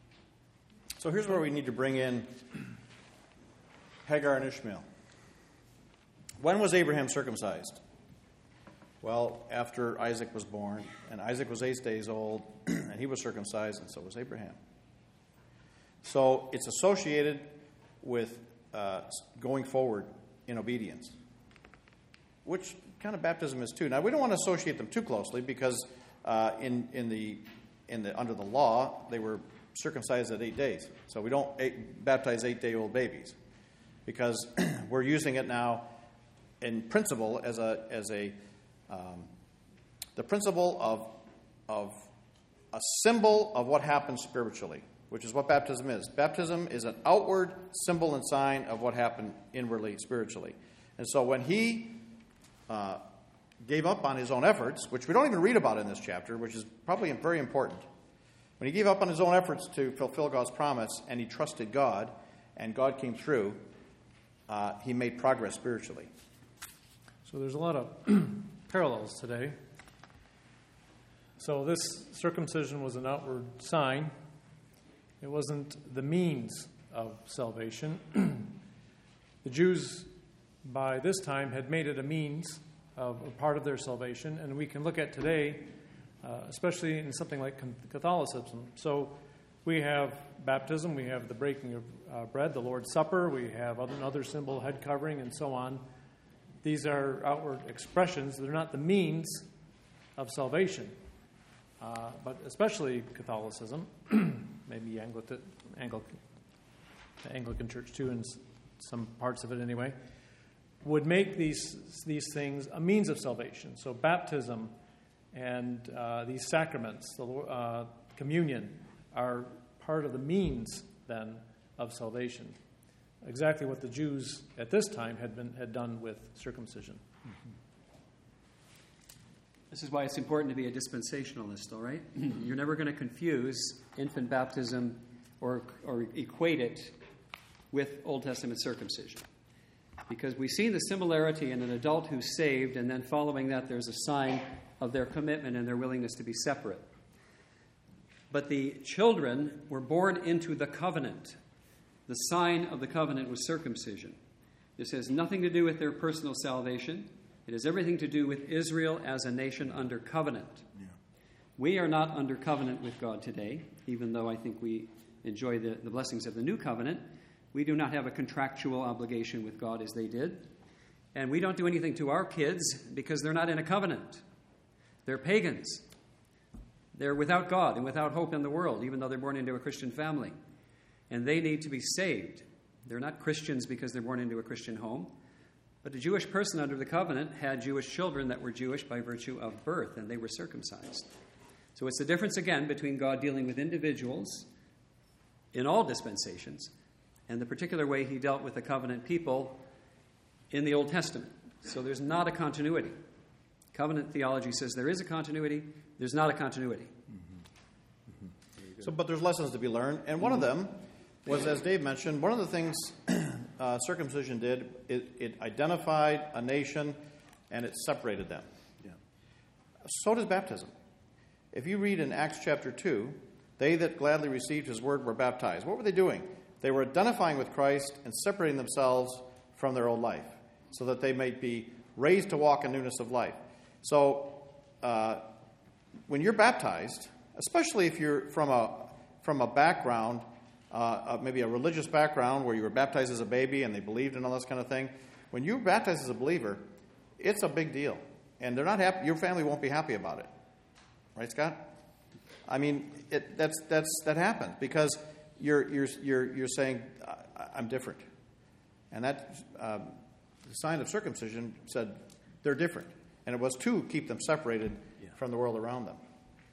So here's where we need to bring in Hagar and Ishmael. When was Abraham circumcised? Well, after Isaac was born, and Isaac was eight days old, and he was circumcised, and so was Abraham. So it's associated with uh, going forward in obedience, which kind of baptism is too. Now, we don't want to associate them too closely because uh, in in the in the under the law they were circumcised at eight days. So we don't eight, baptize eight-day-old babies because we're using it now in principle as a as a Um, the principle of of a symbol of what happens spiritually, which is what baptism is. Baptism is an outward symbol and sign of what happened inwardly, spiritually. And so when he uh, gave up on his own efforts, which we don't even read about in this chapter, which is probably very important, when he gave up on his own efforts to fulfill God's promise and he trusted God and God came through, uh, he made progress spiritually. So there's a lot of parallels today. So this circumcision was an outward sign. It wasn't the means of salvation. The Jews, by this time, had made it a means of a part of their salvation, and we can look at today, uh, especially in something like Catholicism. So we have baptism, we have the breaking of uh, bread, the Lord's Supper, we have another symbol, head covering, and so on. These are outward expressions. They're not the means of salvation. Uh, but especially Catholicism, maybe Anglican, Anglican, the Anglican Church too, in some parts of it anyway, would make these these things a means of salvation. So baptism and uh, these sacraments, the uh, communion, are part of the means then of salvation. Exactly what the Jews at this time had been had done with circumcision. Mm-hmm. This is why it's important to be a dispensationalist, all right? You're never going to confuse infant baptism or, or equate it with Old Testament circumcision. Because we see the similarity in an adult who's saved, and then following that there's a sign of their commitment and their willingness to be separate. But the children were born into the covenant. The sign of the covenant was circumcision. This has nothing to do with their personal salvation. It has everything to do with Israel as a nation under covenant. Yeah. We are not under covenant with God today, even though I think we enjoy the, the blessings of the new covenant. We do not have a contractual obligation with God as they did. And we don't do anything to our kids because they're not in a covenant. They're pagans. They're without God and without hope in the world, even though they're born into a Christian family. And they need to be saved. They're not Christians because they're born into a Christian home. But a Jewish person under the covenant had Jewish children that were Jewish by virtue of birth, and they were circumcised. So it's the difference, again, between God dealing with individuals in all dispensations and the particular way he dealt with the covenant people in the Old Testament. So there's not a continuity. Covenant theology says there is a continuity, there's not a continuity. So, but there's lessons to be learned, and one of them was, as Dave mentioned, one of the things uh, circumcision did, it, it identified a nation and it separated them. Yeah. So does baptism. If you read in Acts chapter two, they that gladly received his word were baptized. What were they doing? They were identifying with Christ and separating themselves from their old life so that they might be raised to walk in newness of life. So uh, when you're baptized, especially if you're from a from a background, uh, uh, maybe a religious background where you were baptized as a baby and they believed in all this kind of thing, when you're baptized as a believer, it's a big deal, and they're not happy. Your family won't be happy about it, right, Scott? I mean, it, that's that's that happened because you're you're you're you're saying I'm different, and that uh, the sign of circumcision said they're different, and it was to keep them separated yeah. from the world around them.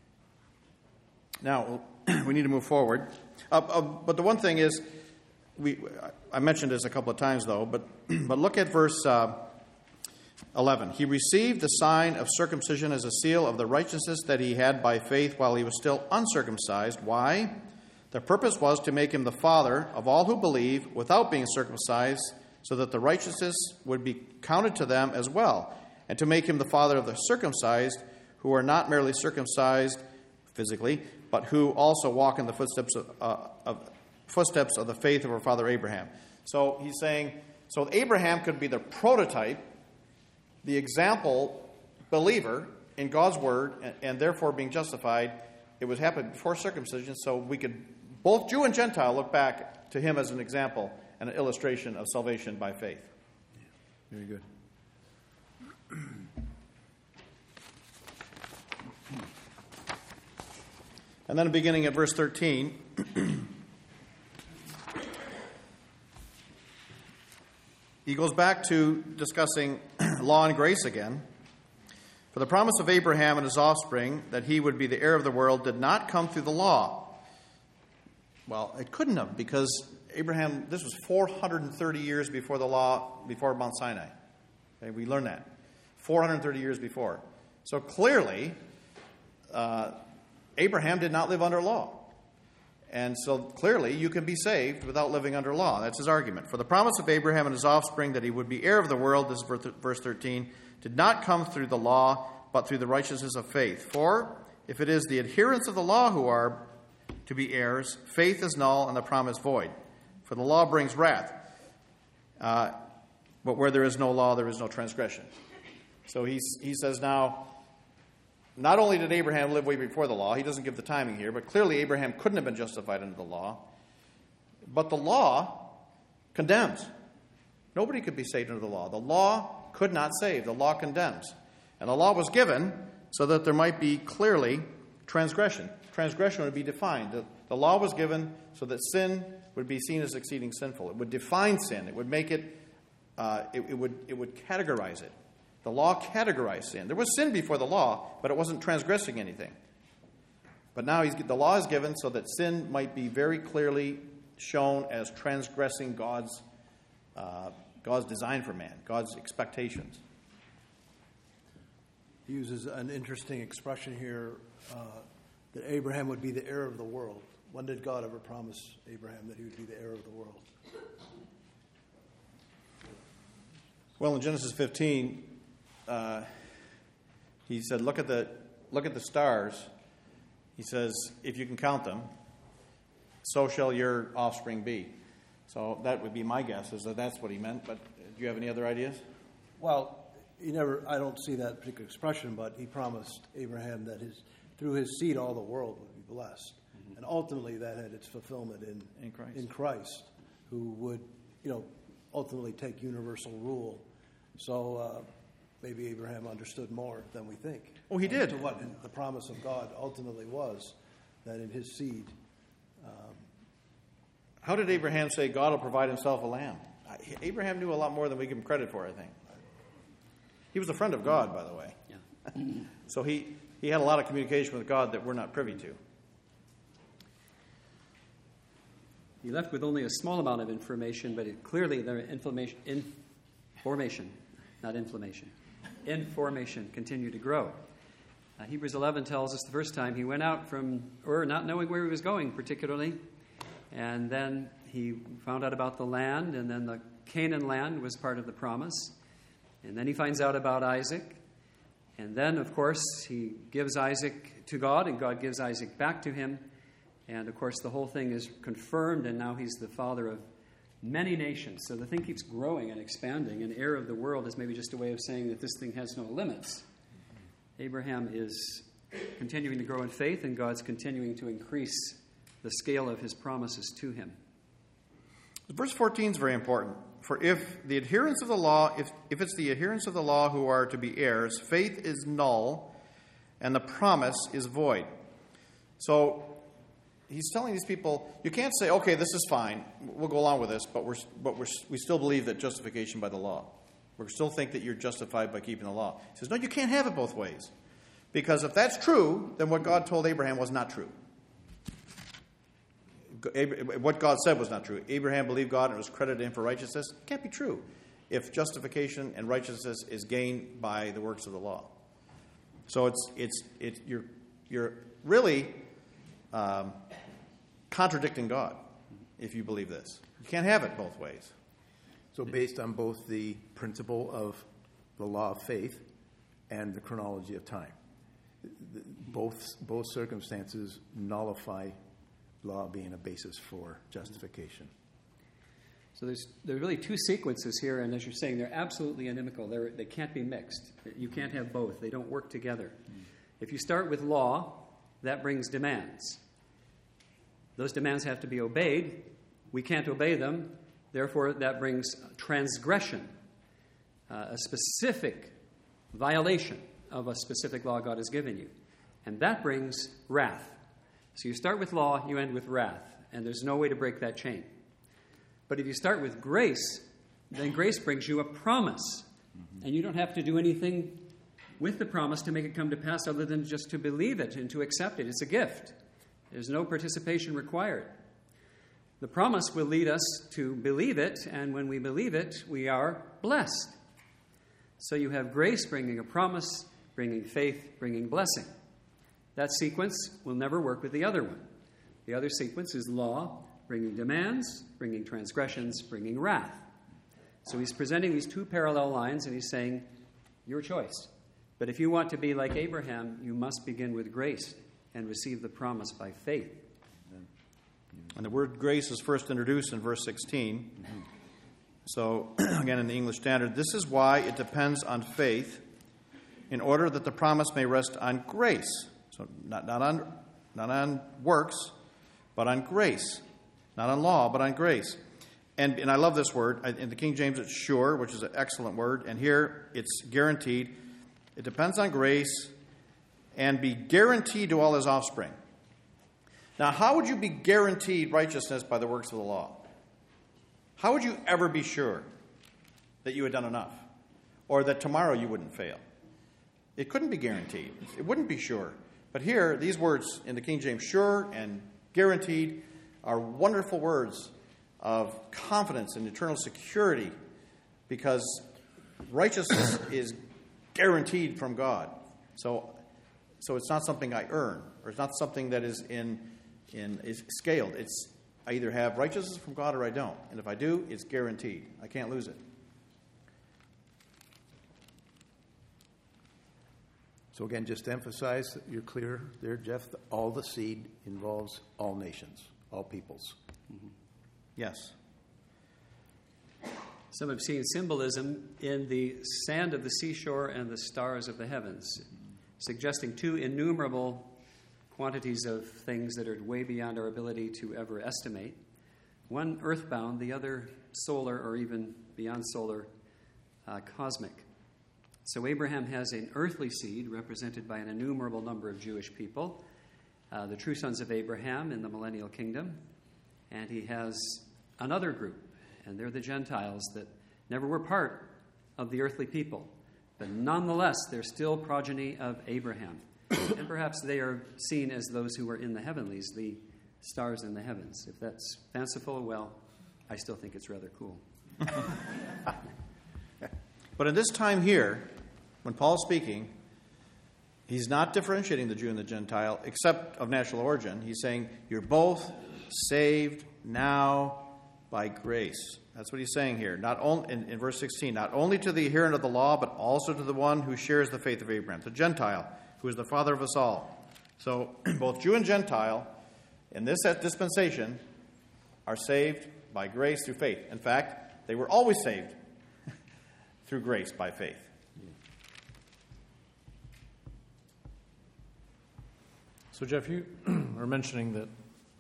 Now, we need to move forward. Uh, uh, but the one thing is, we I mentioned this a couple of times, though, but but look at verse uh, eleven. He received the sign of circumcision as a seal of the righteousness that he had by faith while he was still uncircumcised. Why? The purpose was to make him the father of all who believe without being circumcised, so that the righteousness would be counted to them as well, and to make him the father of the circumcised, who are not merely circumcised physically, but who also walk in the footsteps of, uh, of footsteps of the faith of our father Abraham. So he's saying, so Abraham could be the prototype, the example believer in God's word, and, and therefore being justified. It was happened before circumcision, so we could, both Jew and Gentile, look back to him as an example and an illustration of salvation by faith. Very good. And then beginning at verse thirteen, he goes back to discussing law and grace again. For the promise of Abraham and his offspring, that he would be the heir of the world, did not come through the law. Well, it couldn't have, because Abraham, this was four hundred thirty years before the law, before Mount Sinai. Okay, we learned that. four hundred thirty years before. So clearly, uh, Abraham did not live under law. And so clearly you can be saved without living under law. That's his argument. For the promise of Abraham and his offspring that he would be heir of the world, this is verse thirteen, did not come through the law, but through the righteousness of faith. For if it is the adherents of the law who are to be heirs, faith is null and the promise void. For the law brings wrath. Uh, but where there is no law, there is no transgression. So he's, he says now, not only did Abraham live way before the law, he doesn't give the timing here, but clearly Abraham couldn't have been justified under the law. But the law condemns. Nobody could be saved under the law. The law could not save. The law condemns. And the law was given so that there might be clearly transgression. Transgression would be defined. The, the law was given so that sin would be seen as exceeding sinful. It would define sin. It would make it, uh, it, it would it would categorize it. The law categorized sin. There was sin before the law, but it wasn't transgressing anything. But now he's, the law is given so that sin might be very clearly shown as transgressing God's uh, God's design for man, God's expectations. He uses an interesting expression here uh, that Abraham would be the heir of the world. When did God ever promise Abraham that he would be the heir of the world? Well, in Genesis fifteen, uh, he said, "Look at the look at the stars." He says, "If you can count them, so shall your offspring be." So that would be my guess, is that that's what he meant. But do you have any other ideas? Well, he never. I don't see that particular expression, but he promised Abraham that his through his seed all the world would be blessed, mm-hmm. and ultimately that had its fulfillment in in Christ. in Christ, who would, you know, ultimately take universal rule. So uh, maybe Abraham understood more than we think. Oh, he did. To what the promise of God ultimately was, that in his seed. Um, How did Abraham say God will provide himself a lamb? Abraham knew a lot more than we give him credit for, I think. He was a friend of God, by the way. Yeah. So he, he had a lot of communication with God that we're not privy to. He left with only a small amount of information, but it, clearly there information, information, not inflammation. in formation, continue to grow. Uh, Hebrews eleven tells us the first time he went out from Ur, not knowing where he was going particularly, and then he found out about the land, and then the Canaan land was part of the promise. And then he finds out about Isaac. And then, of course, he gives Isaac to God, and God gives Isaac back to him. And, of course, the whole thing is confirmed, and now he's the father of many nations. So the thing keeps growing and expanding, and heir of the world is maybe just a way of saying that this thing has no limits. Abraham is continuing to grow in faith, and God's continuing to increase the scale of his promises to him. Verse fourteen is very important. For if the adherents of the law, if, if it's the adherents of the law who are to be heirs, faith is null and the promise is void. So he's telling these people, you can't say, okay, this is fine, we'll go along with this, but we're but we're, we still believe that justification by the law. We still think that you're justified by keeping the law. He says, no, you can't have it both ways. Because if that's true, then what God told Abraham was not true. What God said was not true. Abraham believed God and it was credited him for righteousness. It can't be true if justification and righteousness is gained by the works of the law. So it's it's it's you're you're really um, contradicting God if you believe this. You can't have it both ways. So based on both the principle of the law of faith and the chronology of time, both both circumstances nullify law being a basis for justification. So there's there are really two sequences here, and as you're saying, they're absolutely inimical. They're, they can't be mixed. You can't have both. They don't work together. Mm. If you start with law, that brings demands. Those demands have to be obeyed. We can't obey them. Therefore, that brings transgression, uh, a specific violation of a specific law God has given you. And that brings wrath. So you start with law, you end with wrath, and there's no way to break that chain. But if you start with grace, then grace brings you a promise, mm-hmm. and you don't have to do anything with the promise to make it come to pass other than just to believe it and to accept it. It's a gift. There's no participation required. The promise will lead us to believe it, and when we believe it, we are blessed. So you have grace bringing a promise, bringing faith, bringing blessing. That sequence will never work with the other one. The other sequence is law, bringing demands, bringing transgressions, bringing wrath. So he's presenting these two parallel lines, and he's saying, your choice. But if you want to be like Abraham, you must begin with grace and receive the promise by faith. And the word grace is first introduced in verse sixteen. Mm-hmm. So, again, in the English Standard, this is why it depends on faith in order that the promise may rest on grace. So not, not on not on works, but on grace. Not on law, but on grace. And, and I love this word. In the King James, it's sure, which is an excellent word. And here, it's guaranteed. It depends on grace and be guaranteed to all his offspring. Now, how would you be guaranteed righteousness by the works of the law? How would you ever be sure that you had done enough? Or that tomorrow you wouldn't fail? It couldn't be guaranteed. It wouldn't be sure. But here, these words in the King James, sure and guaranteed, are wonderful words of confidence and eternal security, because righteousness is guaranteed from God. So, so it's not something I earn, or it's not something that is in in is scaled. It's I either have righteousness from God or I don't, and if I do, it's guaranteed. I can't lose it. So again, just to emphasize that you're clear there, Jeff, all the seed involves all nations, all peoples. Mm-hmm. Yes. Some have seen symbolism in the sand of the seashore and the stars of the heavens, suggesting two innumerable quantities of things that are way beyond our ability to ever estimate. One earthbound, the other solar, or even beyond solar, uh, cosmic. So Abraham has an earthly seed represented by an innumerable number of Jewish people, uh, the true sons of Abraham in the millennial kingdom. And he has another group, and they're the Gentiles that never were part of the earthly people. But nonetheless, they're still progeny of Abraham. And perhaps they are seen as those who are in the heavenlies, the stars in the heavens. If that's fanciful, well, I still think it's rather cool. But in this time here, when Paul's speaking, he's not differentiating the Jew and the Gentile, except of national origin. He's saying, you're both saved now by grace. That's what he's saying here. Not only in, in verse sixteen, not only to the adherent of the law, but also to the one who shares the faith of Abraham, the Gentile, who is the father of us all. So both Jew and Gentile, in this dispensation, are saved by grace through faith. In fact, they were always saved through grace by faith. So, Jeff, you were mentioning that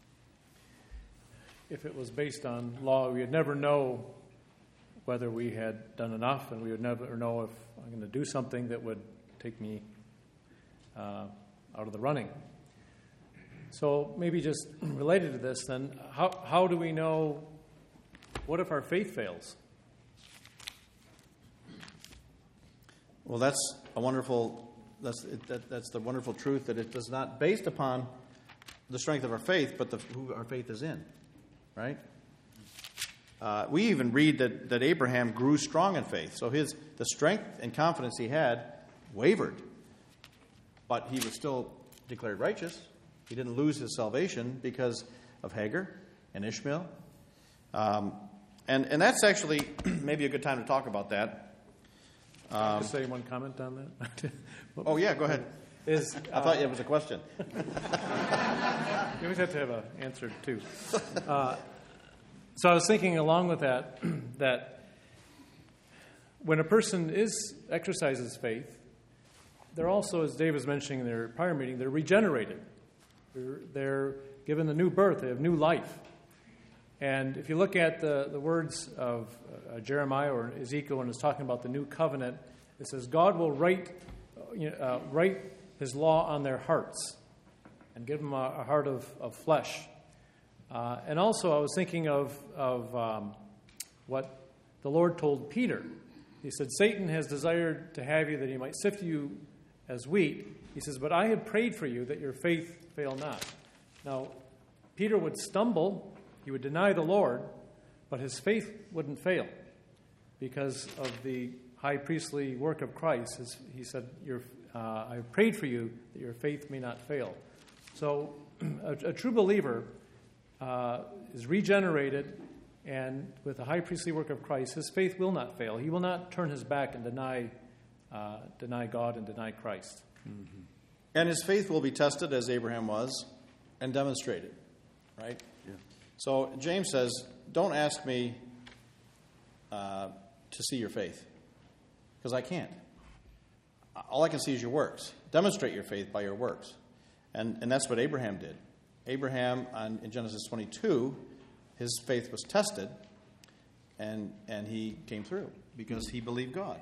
if it was based on law, we would never know whether we had done enough, and we would never know if I'm going to do something that would take me uh, out of the running. So maybe just related to this, then, how how do we know, what if our faith fails? Well, that's a wonderful, that's that, that's the wonderful truth that it is not based upon the strength of our faith, but the, who our faith is in, right? Uh, we even read that, that Abraham grew strong in faith. So his the strength and confidence he had wavered, but he was still declared righteous. He didn't lose his salvation because of Hagar and Ishmael. Um, and, and that's actually maybe a good time to talk about that. Um, to say one comment on that? Oh, yeah, go ahead. Is, I thought uh, it was a question. You always have to have an answer, too. Uh, so I was thinking along with that, that when a person is exercises faith, they're also, as Dave was mentioning in their prior meeting, they're regenerated. They're, they're given the new birth. They have new life. And if you look at the, the words of uh, Jeremiah or Ezekiel when it's talking about the new covenant, it says, God will write, you know, uh, write his law on their hearts and give them a, a heart of, of flesh. Uh, and also I was thinking of, of um, what the Lord told Peter. He said, Satan has desired to have you that he might sift you as wheat. He says, but I have prayed for you that your faith fail not. Now, Peter would stumble, he would deny the Lord, but his faith wouldn't fail because of the high priestly work of Christ. His, he said, your, uh, I have prayed for you that your faith may not fail. So a, a true believer uh, is regenerated, and with the high priestly work of Christ, his faith will not fail. He will not turn his back and deny, uh, deny God and deny Christ. Mm-hmm. And his faith will be tested, as Abraham was, and demonstrated, right? Yeah. So James says, don't ask me uh, to see your faith, because I can't. All I can see is your works. Demonstrate your faith by your works. And, and that's what Abraham did. Abraham, on, in Genesis twenty-two, his faith was tested, and, and he came through because he believed God.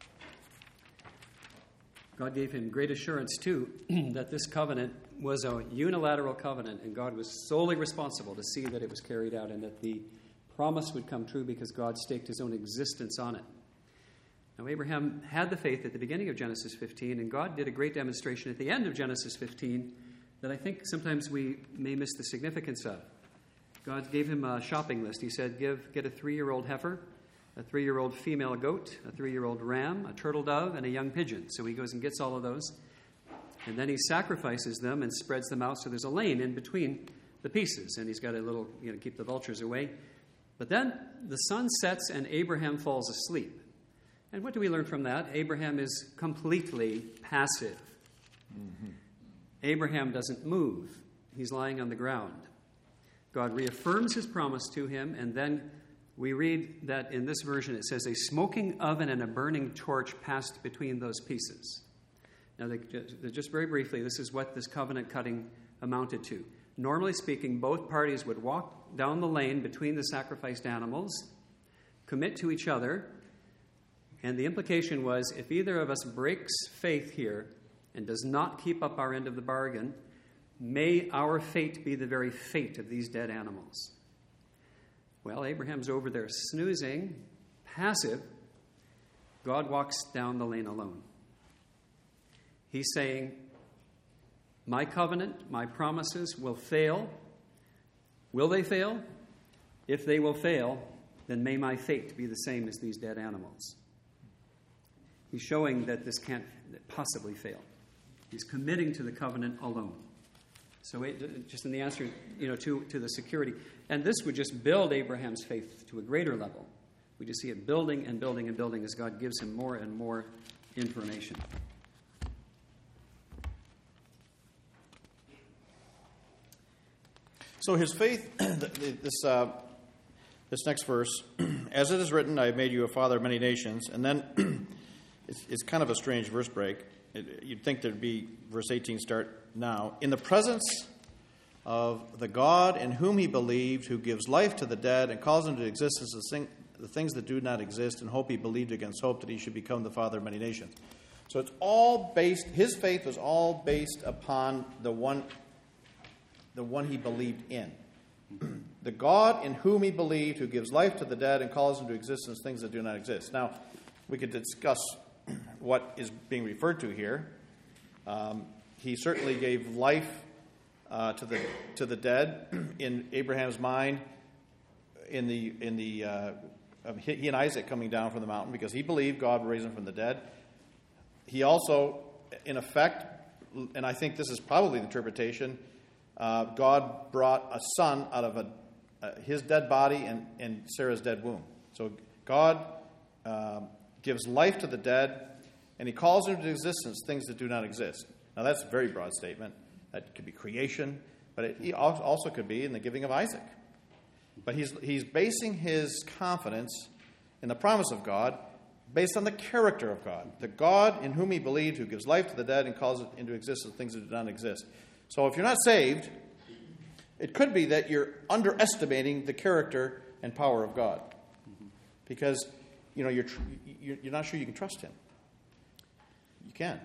God gave him great assurance, too, that this covenant was a unilateral covenant, and God was solely responsible to see that it was carried out and that the promise would come true because God staked his own existence on it. Now, Abraham had the faith at the beginning of Genesis fifteen, and God did a great demonstration at the end of Genesis fifteen that I think sometimes we may miss the significance of. God gave him a shopping list. He said, "Give, get a three-year-old heifer, a three-year-old female goat, a three-year-old ram, a turtle dove, and a young pigeon." So he goes and gets all of those. And then he sacrifices them and spreads them out so there's a lane in between the pieces. And he's got a little, you know, keep the vultures away. But then the sun sets and Abraham falls asleep. And what do we learn from that? Abraham is completely passive. Mm-hmm. Abraham doesn't move. He's lying on the ground. God reaffirms his promise to him, and then we read that in this version it says, a smoking oven and a burning torch passed between those pieces. Now, they, just very briefly, this is what this covenant cutting amounted to. Normally speaking, both parties would walk down the lane between the sacrificed animals, commit to each other, and the implication was if either of us breaks faith here and does not keep up our end of the bargain, may our fate be the very fate of these dead animals. Well, Abraham's over there snoozing, passive. God walks down the lane alone. He's saying, my covenant, my promises will fail. Will they fail? If they will fail, then may my fate be the same as these dead animals. He's showing that this can't possibly fail. He's committing to the covenant alone. So it, just in the answer, you know, to, to the security. And this would just build Abraham's faith to a greater level. We just see it building and building and building as God gives him more and more information. So his faith, this uh, this next verse, as it is written, I have made you a father of many nations. And then it's, it's kind of a strange verse break. It, you'd think there'd be verse eighteen start now. In the presence of the God in whom he believed, who gives life to the dead and calls into existence the, thing, the things that do not exist, and hope he believed against hope that he should become the father of many nations. So it's all based, his faith was all based upon the one, the one he believed in. The God in whom he believed, who gives life to the dead and calls into existence things that do not exist. Now, we could discuss what is being referred to here. Um, he certainly gave life uh, to the to the dead in Abraham's mind. In the in the uh, of he and Isaac coming down from the mountain, because he believed God would raise him from the dead. He also, in effect, and I think this is probably the interpretation, uh, God brought a son out of a, uh, his dead body and, and Sarah's dead womb. So God uh, gives life to the dead, and he calls into existence things that do not exist. Now that's a very broad statement. That could be creation, but it also could be in the giving of Isaac. But he's he's basing his confidence in the promise of God based on the character of God, the God in whom he believed, who gives life to the dead and calls it into existence things that do not exist. So if you're not saved, it could be that you're underestimating the character and power of God, because you know you're tr- you're not sure you can trust him. You can.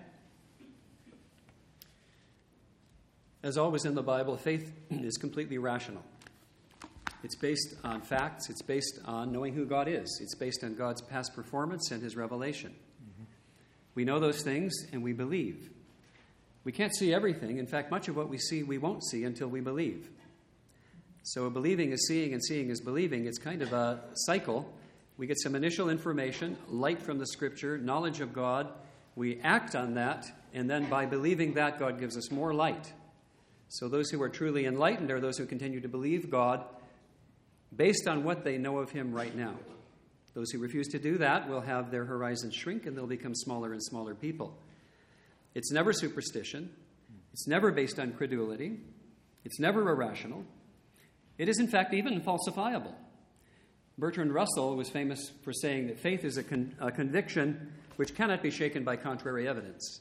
As always in the Bible, faith is completely rational. It's based on facts. It's based on knowing who God is. It's based on God's past performance and his revelation. Mm-hmm. We know those things and we believe. We can't see everything. In fact, much of what we see we won't see until we believe. So believing is seeing and seeing is believing. It's kind of a cycle. We get some initial information, light from the Scripture, knowledge of God. We act on that, and then by believing that, God gives us more light. So those who are truly enlightened are those who continue to believe God based on what they know of him right now. Those who refuse to do that will have their horizons shrink, and they'll become smaller and smaller people. It's never superstition. It's never based on credulity. It's never irrational. It is, in fact, even falsifiable. Bertrand Russell was famous for saying that faith is a, con- a conviction which cannot be shaken by contrary evidence.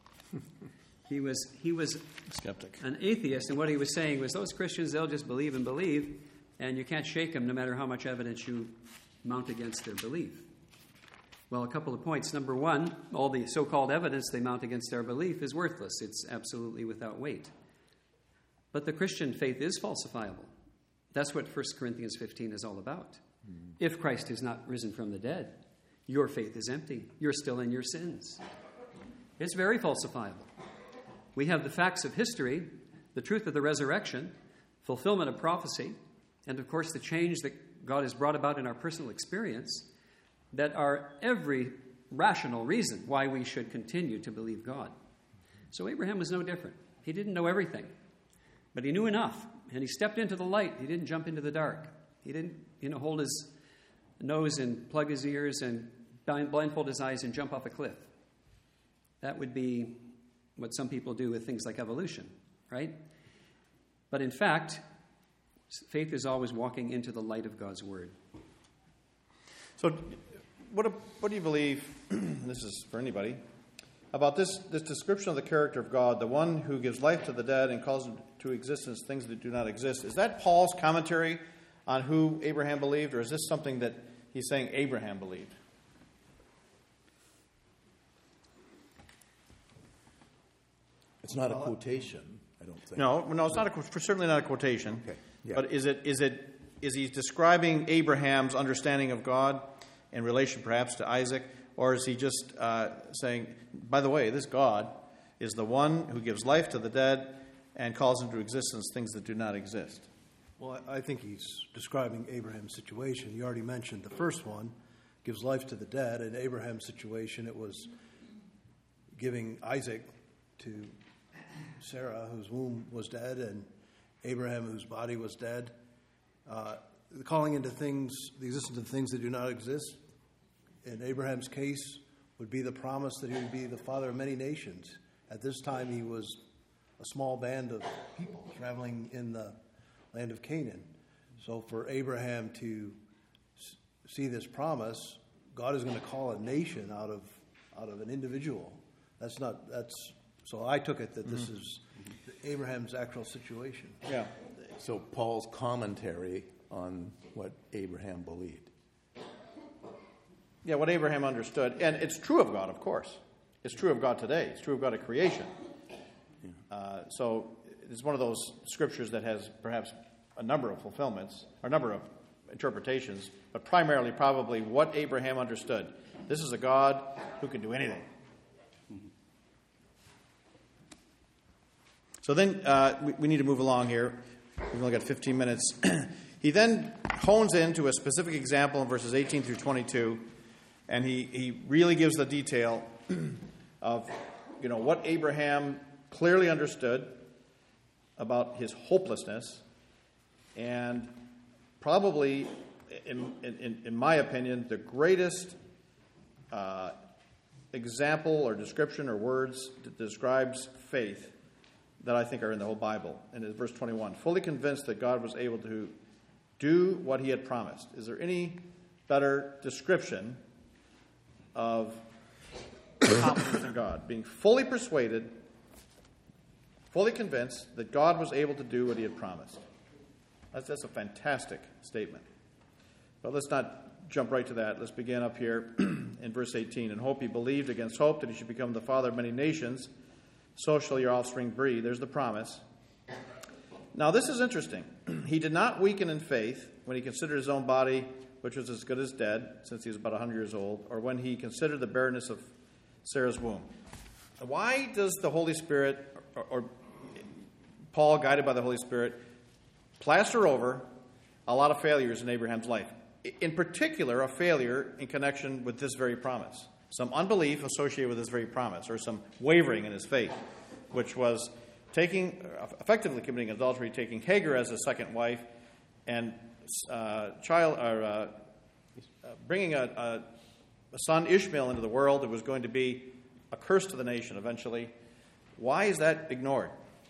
He was he was skeptic, an atheist, and what he was saying was those Christians, they'll just believe and believe, and you can't shake them no matter how much evidence you mount against their belief. Well, a couple of points. Number one, all the so-called evidence they mount against their belief is worthless. It's absolutely without weight. But the Christian faith is falsifiable. That's what First Corinthians fifteen is all about. Mm-hmm. If Christ is not risen from the dead, your faith is empty. You're still in your sins. It's very falsifiable. We have the facts of history, the truth of the resurrection, fulfillment of prophecy, and of course the change that God has brought about in our personal experience that are every rational reason why we should continue to believe God. So Abraham was no different. He didn't know everything, but he knew enough, and he stepped into the light. He didn't jump into the dark. He didn't, you know, hold his nose and plug his ears and blindfold his eyes and jump off a cliff. That would be what some people do with things like evolution, right? But in fact, faith is always walking into the light of God's word. So what, what do you believe, this is for anybody, about this, this description of the character of God, the one who gives life to the dead and calls into existence things that do not exist? Is that Paul's commentary on who Abraham believed, or is this something that he's saying Abraham believed? It's not a quotation, I don't think. No, no, it's not a, certainly not a quotation. Okay. Yeah. But is it is it is he describing Abraham's understanding of God in relation, perhaps, to Isaac, or is he just uh, saying, by the way, this God is the one who gives life to the dead and calls into existence things that do not exist? Well, I think he's describing Abraham's situation. You already mentioned the first one, gives life to the dead. In Abraham's situation, it was giving Isaac to Sarah, whose womb was dead, and Abraham, whose body was dead. Uh, the calling into things, the existence of things that do not exist, in Abraham's case, would be the promise that he would be the father of many nations. At this time, he was a small band of people traveling in the land of Canaan. So for Abraham to s- see this promise, God is going to call a nation out of out of an individual. That's not, that's, so I took it that this mm-hmm. is Abraham's actual situation. Yeah. So Paul's commentary on what Abraham believed. Yeah, what Abraham understood. And it's true of God, of course. It's true of God today. It's true of God at creation. Uh, so it's one of those scriptures that has perhaps a number of fulfillments, or a number of interpretations, but primarily probably what Abraham understood. This is a God who can do anything. So then uh, we, we need to move along here. We've only got fifteen minutes. He then hones into a specific example in verses eighteen through twenty-two, and he, he really gives the detail of, you know, what Abraham clearly understood about his hopelessness, and probably, in, in, in my opinion, the greatest uh, example or description or words that describes faith that I think are in the whole Bible. And it's verse twenty-one, fully convinced that God was able to do what he had promised. Is there any better description of confidence in God? Being fully persuaded, fully convinced that God was able to do what he had promised. That's, that's a fantastic statement. But let's not jump right to that. Let's begin up here in verse eighteen. In hope he believed against hope that he should become the father of many nations. So shall your offspring be. There's the promise. Now this is interesting. He did not weaken in faith when he considered his own body, which was as good as dead, since he was about one hundred years old, or when he considered the barrenness of Sarah's womb. Why does the Holy Spirit, or, or Paul, guided by the Holy Spirit, plaster over a lot of failures in Abraham's life? In particular, a failure in connection with this very promise. Some unbelief associated with this very promise, or some wavering in his faith, which was taking, effectively committing adultery, taking Hagar as a second wife, and uh, child, or uh, bringing a, a, a son, Ishmael, into the world that was going to be a curse to the nation eventually. Why is that ignored?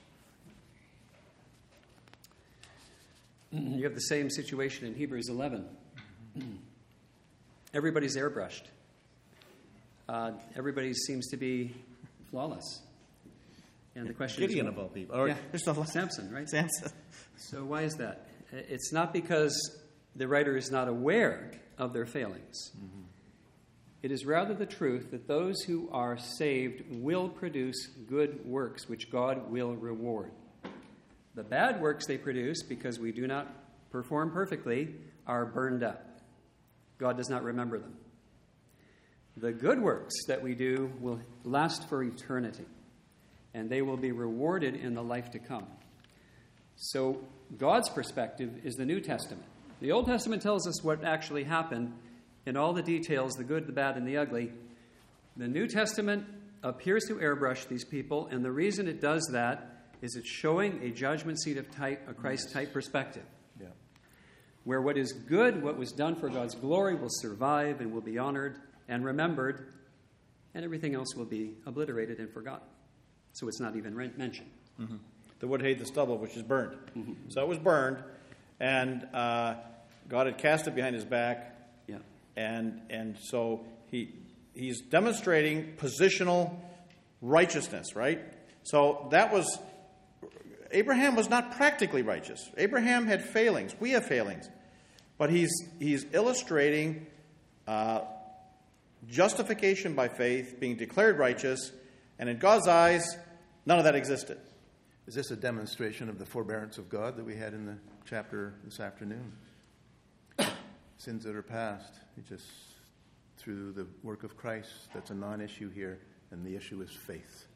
You have the same situation in Hebrews eleven. Everybody's airbrushed. Uh, everybody seems to be flawless. And the question Gideon is... of all people. Or, yeah, Samson, right? Samson. So why is that? It's not because the writer is not aware of their failings. Mm-hmm. It is rather the truth that those who are saved will produce good works, which God will reward. The bad works they produce, because we do not perform perfectly, are burned up. God does not remember them. The good works that we do will last for eternity, and they will be rewarded in the life to come. So God's perspective is the New Testament. The Old Testament tells us what actually happened in all the details, the good, the bad, and the ugly. The New Testament appears to airbrush these people, and the reason it does that is it's showing a judgment seat of type, a Christ-type perspective, Yeah. where what is good, what was done for God's glory, will survive and will be honored and remembered, and everything else will be obliterated and forgotten. So it's not even mentioned. Mm-hmm. The wood hated the stubble, which is burned. Mm-hmm. So it was burned, and uh, God had cast it behind his back, Yeah. and and so he he's demonstrating positional righteousness, right? So that was, Abraham was not practically righteous. Abraham had failings. We have failings. But he's he's illustrating uh, justification by faith, being declared righteous, and in God's eyes, none of that existed. Is this a demonstration of the forbearance of God that we had in the chapter this afternoon? Sins that are past, it just through the work of Christ, that's a non-issue here, and the issue is faith.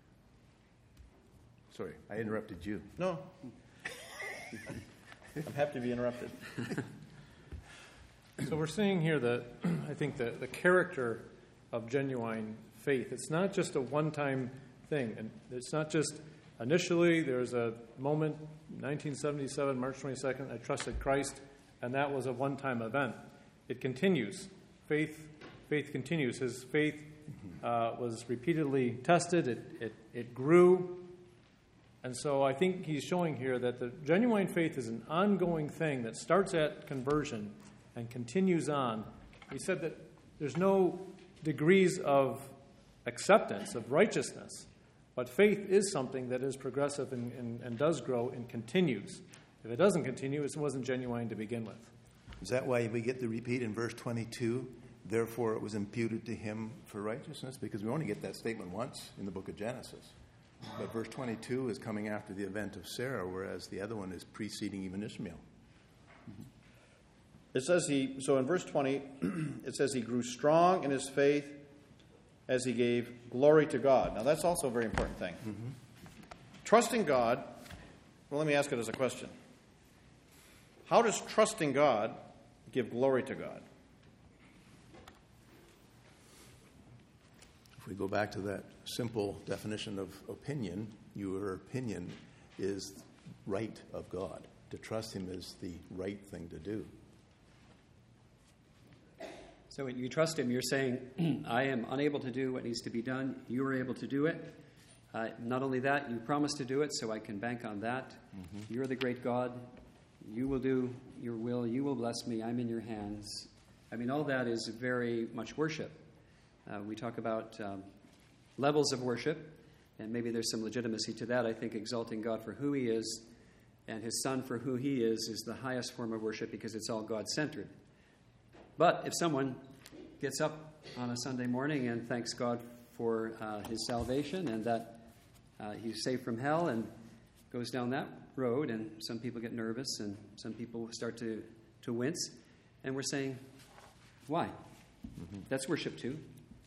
Sorry, I interrupted you. No. I'm happy to be interrupted. So we're seeing here that I think the, the character of genuine faith, it's not just a one-time thing. And it's not just initially there's a moment, nineteen seventy-seven, March twenty-second, I trusted Christ, and that was a one-time event. It continues. Faith faith continues. His faith uh, was repeatedly tested. It, it, it grew. And so I think he's showing here that the genuine faith is an ongoing thing that starts at conversion and continues on. He said that there's no degrees of acceptance, of righteousness, but faith is something that is progressive and, and, and does grow and continues. If it doesn't continue, it wasn't genuine to begin with. Is that why we get the repeat in verse twenty-two? Therefore it was imputed to him for righteousness? Because we only get that statement once in the book of Genesis. But verse twenty-two is coming after the event of Sarah, whereas the other one is preceding even Ishmael. It says he, so in verse twenty, it says he grew strong in his faith as he gave glory to God. Now that's also a very important thing. Mm-hmm. Trusting God, well, let me ask it as a question. How does trusting God give glory to God? If we go back to that simple definition of opinion, your opinion is right of God. To trust him is the right thing to do. So when you trust him, you're saying, I am unable to do what needs to be done. You are able to do it. Uh, not only that, you promised to do it, so I can bank on that. Mm-hmm. You're the great God. You will do your will. You will bless me. I'm in your hands. I mean, all that is very much worship. Uh, we talk about um, levels of worship, and maybe there's some legitimacy to that. I think exalting God for who he is and his Son for who he is is the highest form of worship because it's all God-centered. But if someone gets up on a Sunday morning and thanks God for uh, his salvation and that uh, he's saved from hell and goes down that road, and some people get nervous and some people start to, to wince, and we're saying, why? Mm-hmm. That's worship too.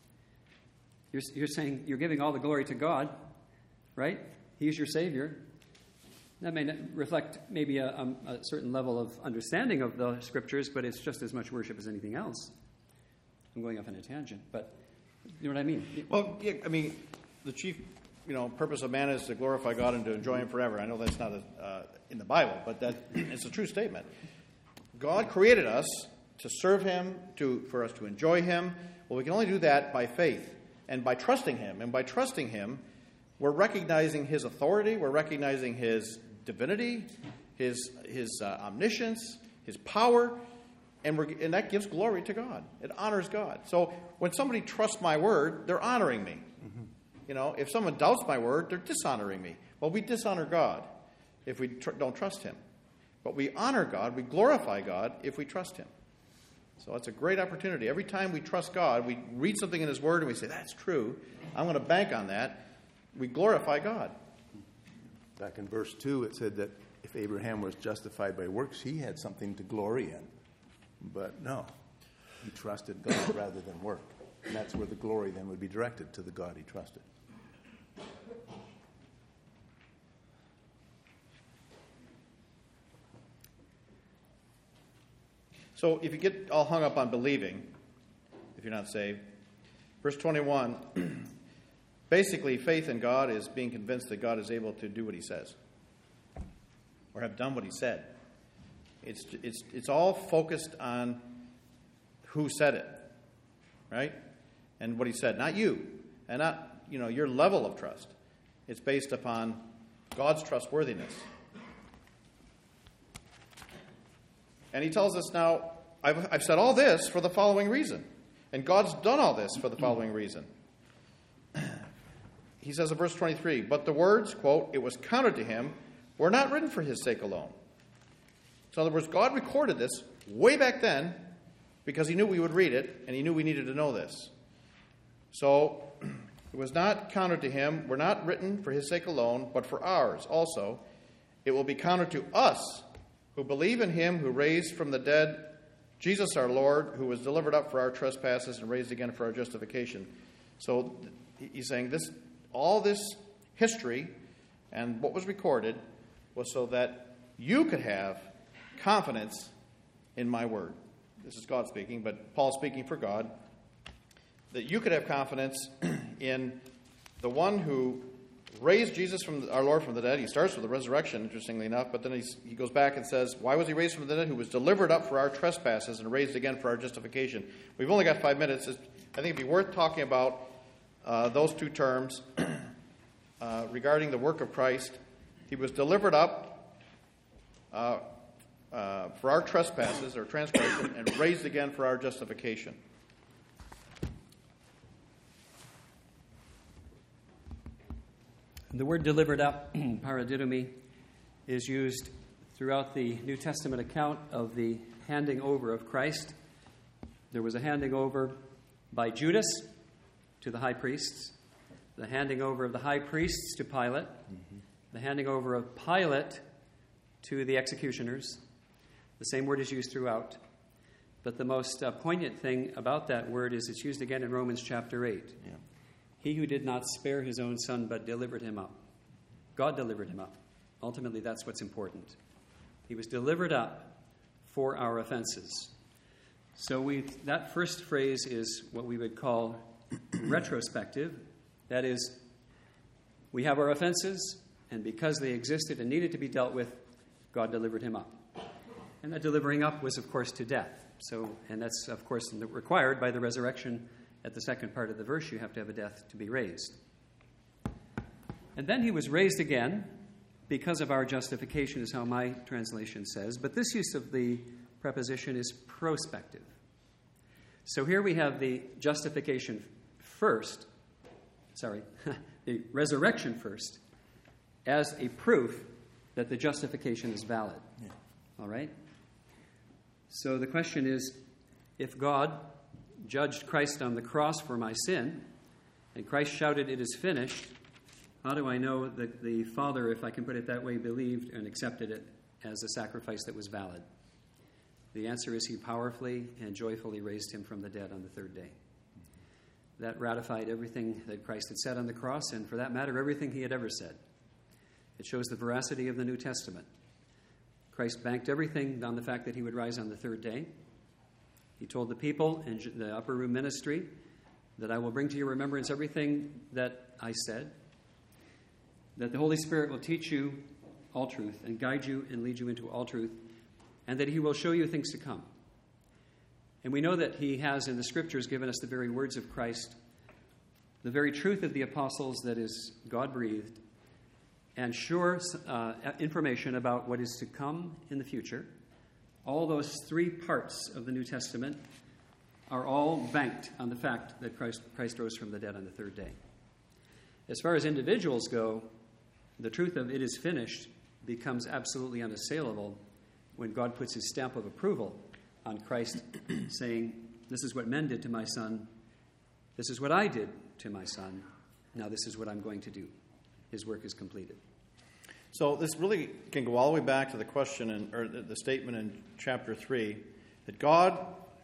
You're, you're saying you're giving all the glory to God, right? He's your Savior. That may not reflect maybe a, a, a certain level of understanding of the Scriptures, but it's just as much worship as anything else. I'm going off on a tangent, but you know what I mean? Well, yeah, I mean, the chief, you know, purpose of man is to glorify God and to enjoy him forever. I know that's not a, uh, in the Bible, but that it's a true statement. God created us to serve him, to for us to enjoy him. Well, we can only do that by faith and by trusting him. And by trusting him, we're recognizing his authority, we're recognizing his divinity, his his uh, omniscience, his power, and, we're, and that gives glory to God. It honors God. So when somebody trusts my word, they're honoring me. Mm-hmm. You know, if someone doubts my word, they're dishonoring me. Well, we dishonor God if we tr- don't trust him. But we honor God, we glorify God if we trust him. So it's a great opportunity. Every time we trust God, we read something in his word and we say, that's true. I'm going to bank on that. We glorify God. Back in verse two, it said that if Abraham was justified by works, he had something to glory in. But no, he trusted God rather than work. And that's where the glory then would be directed, to the God he trusted. So if you get all hung up on believing, if you're not saved, verse twenty-one, basically faith in God is being convinced that God is able to do what he says or have done what he said. It's it's it's all focused on who said it, right? And what he said, not you, and not, you know, your level of trust. It's based upon God's trustworthiness. And he tells us now, I've, I've said all this for the following reason. And God's done all this for the following reason. He says in verse twenty-three, but the words, quote, it was counted to him, were not written for his sake alone. So in other words, God recorded this way back then because he knew we would read it and he knew we needed to know this. So it was not counted to him, were not written for his sake alone, but for ours also. It will be counted to us who believe in him who raised from the dead Jesus our Lord, who was delivered up for our trespasses and raised again for our justification. So he's saying this, all this history and what was recorded was so that you could have confidence in my word. this is God speaking, but Paul speaking for God, that you could have confidence in the one who raised Jesus from the, our Lord from the dead. He starts with the resurrection, interestingly enough, but then he's, he goes back and says, why was he raised from the dead? Who was delivered up for our trespasses and raised again for our justification. We've only got five minutes. It's, I think it'd be worth talking about uh, those two terms uh, regarding the work of Christ. He was delivered up uh, uh, for our trespasses or transgression and raised again for our justification. The word delivered up, paradidomi, is used throughout the New Testament account of the handing over of Christ. There was a handing over by Judas to the high priests, the handing over of the high priests to Pilate, mm-hmm. the handing over of Pilate to the executioners. The same word is used throughout. But the most uh, poignant thing about that word is it's used again in Romans chapter eight. Yeah. He who did not spare his own son but delivered him up. God delivered him up. Ultimately, that's what's important. He was delivered up for our offenses. So we that first phrase is what we would call retrospective. That is, we have our offenses, and because they existed and needed to be dealt with, God delivered him up. And that delivering up was, of course, to death. So, and that's, of course, required by the resurrection. At the second part of the verse, you have to have a death to be raised. And then he was raised again because of our justification, is how my translation says. But this use of the preposition is prospective. So here we have the justification first, sorry, the resurrection first, as a proof that the justification is valid. Yeah. All right? So the question is, if God judged Christ on the cross for my sin, and Christ shouted, "It is finished," how do I know that the Father, if I can put it that way, believed and accepted it as a sacrifice that was valid? The answer is he powerfully and joyfully raised him from the dead on the third day. That ratified everything that Christ had said on the cross, and for that matter, everything he had ever said. It shows the veracity of the New Testament. Christ banked everything on the fact that he would rise on the third day. He told the people in the upper room ministry that I will bring to your remembrance everything that I said, that the Holy Spirit will teach you all truth and guide you and lead you into all truth, and that he will show you things to come. And we know that he has in the Scriptures given us the very words of Christ, the very truth of the apostles that is God-breathed, and sure uh, information about what is to come in the future. All those three parts of the New Testament are all banked on the fact that Christ, Christ rose from the dead on the third day. As far as individuals go, the truth of "it is finished" becomes absolutely unassailable when God puts his stamp of approval on Christ, saying, "This is what men did to my son. This is what I did to my son. Now this is what I'm going to do. His work is completed." So this really can go all the way back to the question in, or the statement in chapter three, that God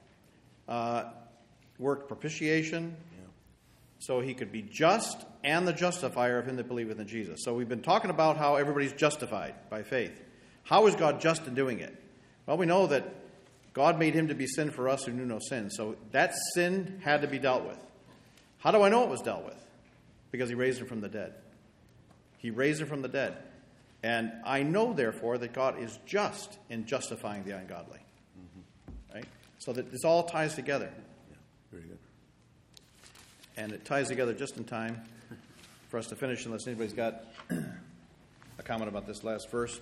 uh, worked propitiation, yeah. so he could be just and the justifier of him that believeth in Jesus. So we've been talking about how everybody's justified by faith. How is God just in doing it? Well, we know that God made him to be sin for us who knew no sin. So that sin had to be dealt with. How do I know it was dealt with? Because he raised him from the dead. He raised him from the dead. And I know, therefore, that God is just in justifying the ungodly. Mm-hmm. Right? So that this all ties together. Yeah, very good. And it ties together just in time for us to finish, unless anybody's got a comment about this last verse.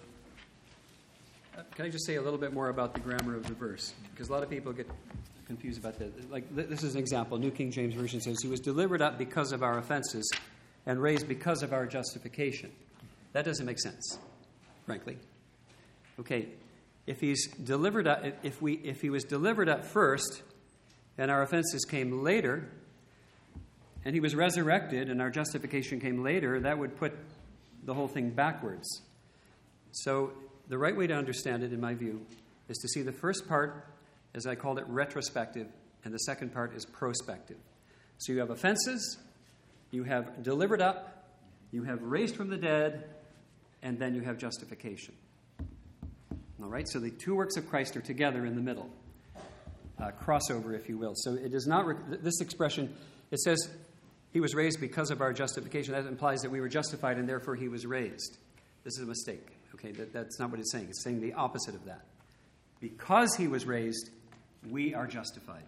Uh, can I just say a little bit more about the grammar of the verse? Because a lot of people get confused about that. Like, this is an example. New King James Version says, "He was delivered up because of our offenses and raised because of our justification." That doesn't make sense, frankly. Okay, if he's delivered up, if we if he was delivered up first, and our offenses came later, and he was resurrected, and our justification came later, that would put the whole thing backwards. So the right way to understand it, in my view, is to see the first part, as I called it, retrospective, and the second part is prospective. So you have offenses, you have delivered up, you have raised from the dead, and then you have justification. All right, so the two works of Christ are together in the middle. uh, crossover, if you will. So it does not, re- this expression, it says he was raised because of our justification. That implies that we were justified and therefore he was raised. This is a mistake. Okay, that, that's not what it's saying. It's saying the opposite of that. Because he was raised, we are justified.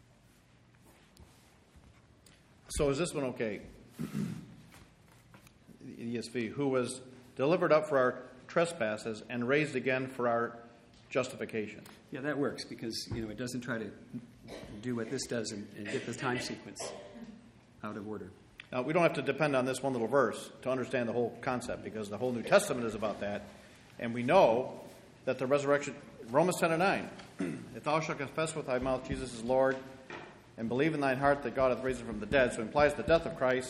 So is this one okay? The E S V, who was delivered up for our trespasses and raised again for our justification. Yeah, that works because, you know, it doesn't try to do what this does and, and get the time sequence out of order. Now, we don't have to depend on this one little verse to understand the whole concept, because the whole New Testament is about that. And we know that the resurrection, Romans ten and nine, if thou shalt confess with thy mouth Jesus is Lord, and believe in thine heart that God hath raised him from the dead, so it implies the death of Christ,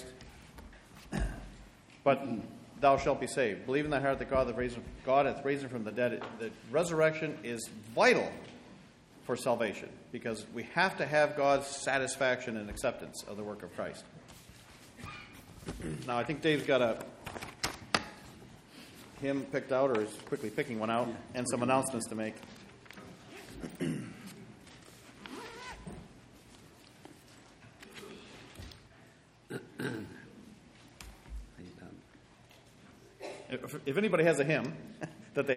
but thou shalt be saved. Believe in thy heart that God hath raised, God hath raised him from the dead. The resurrection is vital for salvation, because we have to have God's satisfaction and acceptance of the work of Christ. Now, I think Dave's got a hymn picked out, or is quickly picking one out, and some announcements to make. If, if anybody has a hymn,